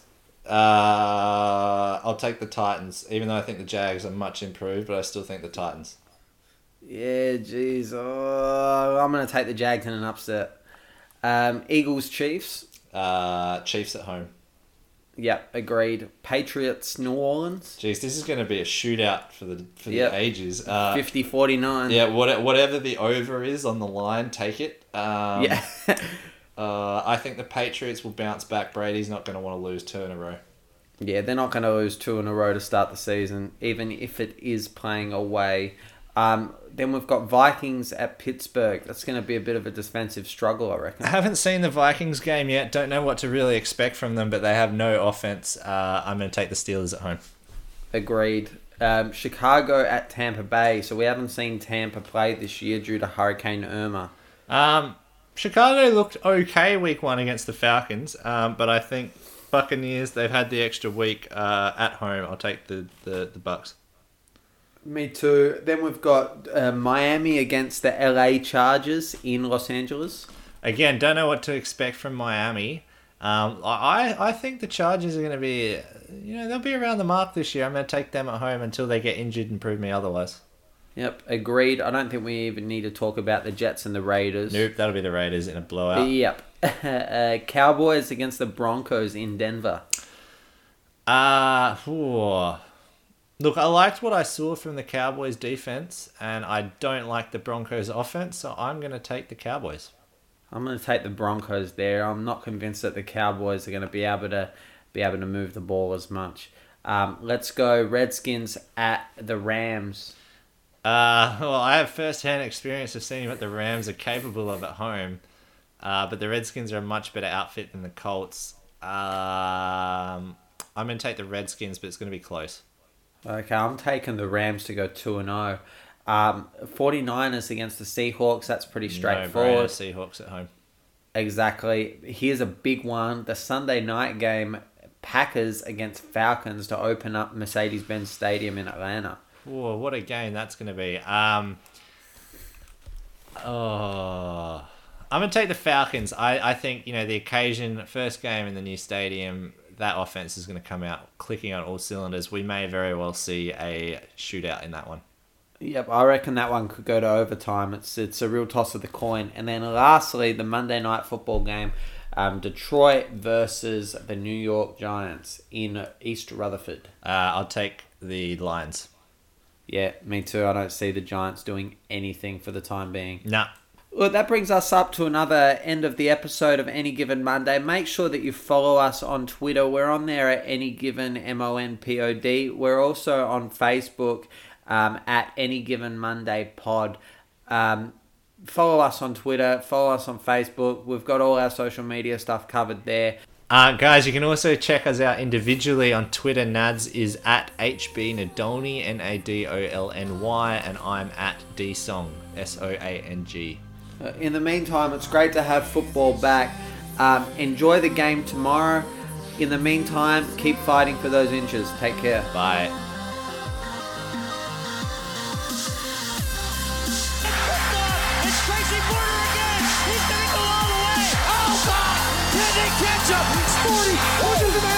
A: Uh, I'll take the Titans, even though I think the Jags are much improved, but I still think the Titans.
D: Yeah, jeez. Oh, I'm going to take the Jags in an upset. Um, Eagles, Chiefs.
A: Uh, Chiefs at home.
D: Yep, agreed. Patriots, New Orleans.
A: Jeez, this is going to be a shootout for the for
D: Yep.
A: the ages. Uh,
D: fifty forty-nine.
A: yeah, what, whatever the over is on the line, take it. Um,
D: Yeah.
A: uh, I think the Patriots will bounce back. Brady's not going to want to lose two in a row.
D: Yeah, they're not going to lose two in a row to start the season, even if it is playing away. Um, then we've got Vikings at Pittsburgh. That's going to be a bit of a defensive struggle, I reckon.
A: I haven't seen the Vikings game yet. Don't know what to really expect from them, but they have no offense. Uh, I'm going to take the Steelers at home.
D: Agreed. Um, Chicago at Tampa Bay. So we haven't seen Tampa play this year due to Hurricane Irma.
A: Um, Chicago looked okay week one against the Falcons, um, but I think Buccaneers, they've had the extra week uh, at home. I'll take the, the, the Bucks.
D: Me too. Then we've got uh, Miami against the L A Chargers in Los Angeles.
A: Again, don't know what to expect from Miami. Um, I I think the Chargers are going to be, you know, they'll be around the mark this year. I'm going to take them at home until they get injured and prove me otherwise.
D: Yep, agreed. I don't think we even need to talk about the Jets and the Raiders.
A: Nope, that'll be the Raiders in a blowout.
D: Yep. uh, Cowboys against the Broncos in Denver.
A: Uh, ooh. Look, I liked what I saw from the Cowboys defense, and I don't like the Broncos offense, so I'm going to take the Cowboys.
D: I'm going to take the Broncos there. I'm not convinced that the Cowboys are going to be able to be able to move the ball as much. Um, let's go Redskins at the Rams.
A: Uh, well, I have first-hand experience of seeing what the Rams are capable of at home, uh, but the Redskins are a much better outfit than the Colts. Um, I'm going to take the Redskins, but it's going to be close.
D: Okay, I'm taking the Rams to go two and oh. Um, 49ers against the Seahawks, that's pretty straightforward.
A: No-brainer, Seahawks at home.
D: Exactly. Here's a big one. The Sunday night game, Packers against Falcons to open up Mercedes-Benz Stadium in Atlanta.
A: Whoa, what a game that's going to be. Um, oh, I'm going to take the Falcons. I, I think, you know, the occasion, first game in the new stadium, that offense is going to come out clicking on all cylinders. We may very well see a shootout in that one.
D: Yep, I reckon that one could go to overtime. It's it's a real toss of the coin. And then lastly, the Monday night football game, um, Detroit versus the New York Giants in East Rutherford.
A: Uh, I'll take the Lions.
D: Yeah, me too. I don't see the Giants doing anything for the time being.
A: Nah.
D: Well, that brings us up to another end of the episode of Any Given Monday. Make sure that you follow us on Twitter. We're on there at Any Given M O N P O D. We're also on Facebook um, at Any Given Monday Pod. Um, follow us on Twitter. Follow us on Facebook. We've got all our social media stuff covered there.
A: Uh, guys, you can also check us out individually on Twitter. Nads is at H B Nadolny, N A D O L N Y, and I'm at DSong, S O A N G.
D: In the meantime, it's great to have football back. Um, enjoy the game tomorrow. In the meantime, keep fighting for those inches. Take care.
A: Bye.
C: It's Tracy Porter again. He's going to go all the way. Oh, God. Can they catch up? Sporty pushes him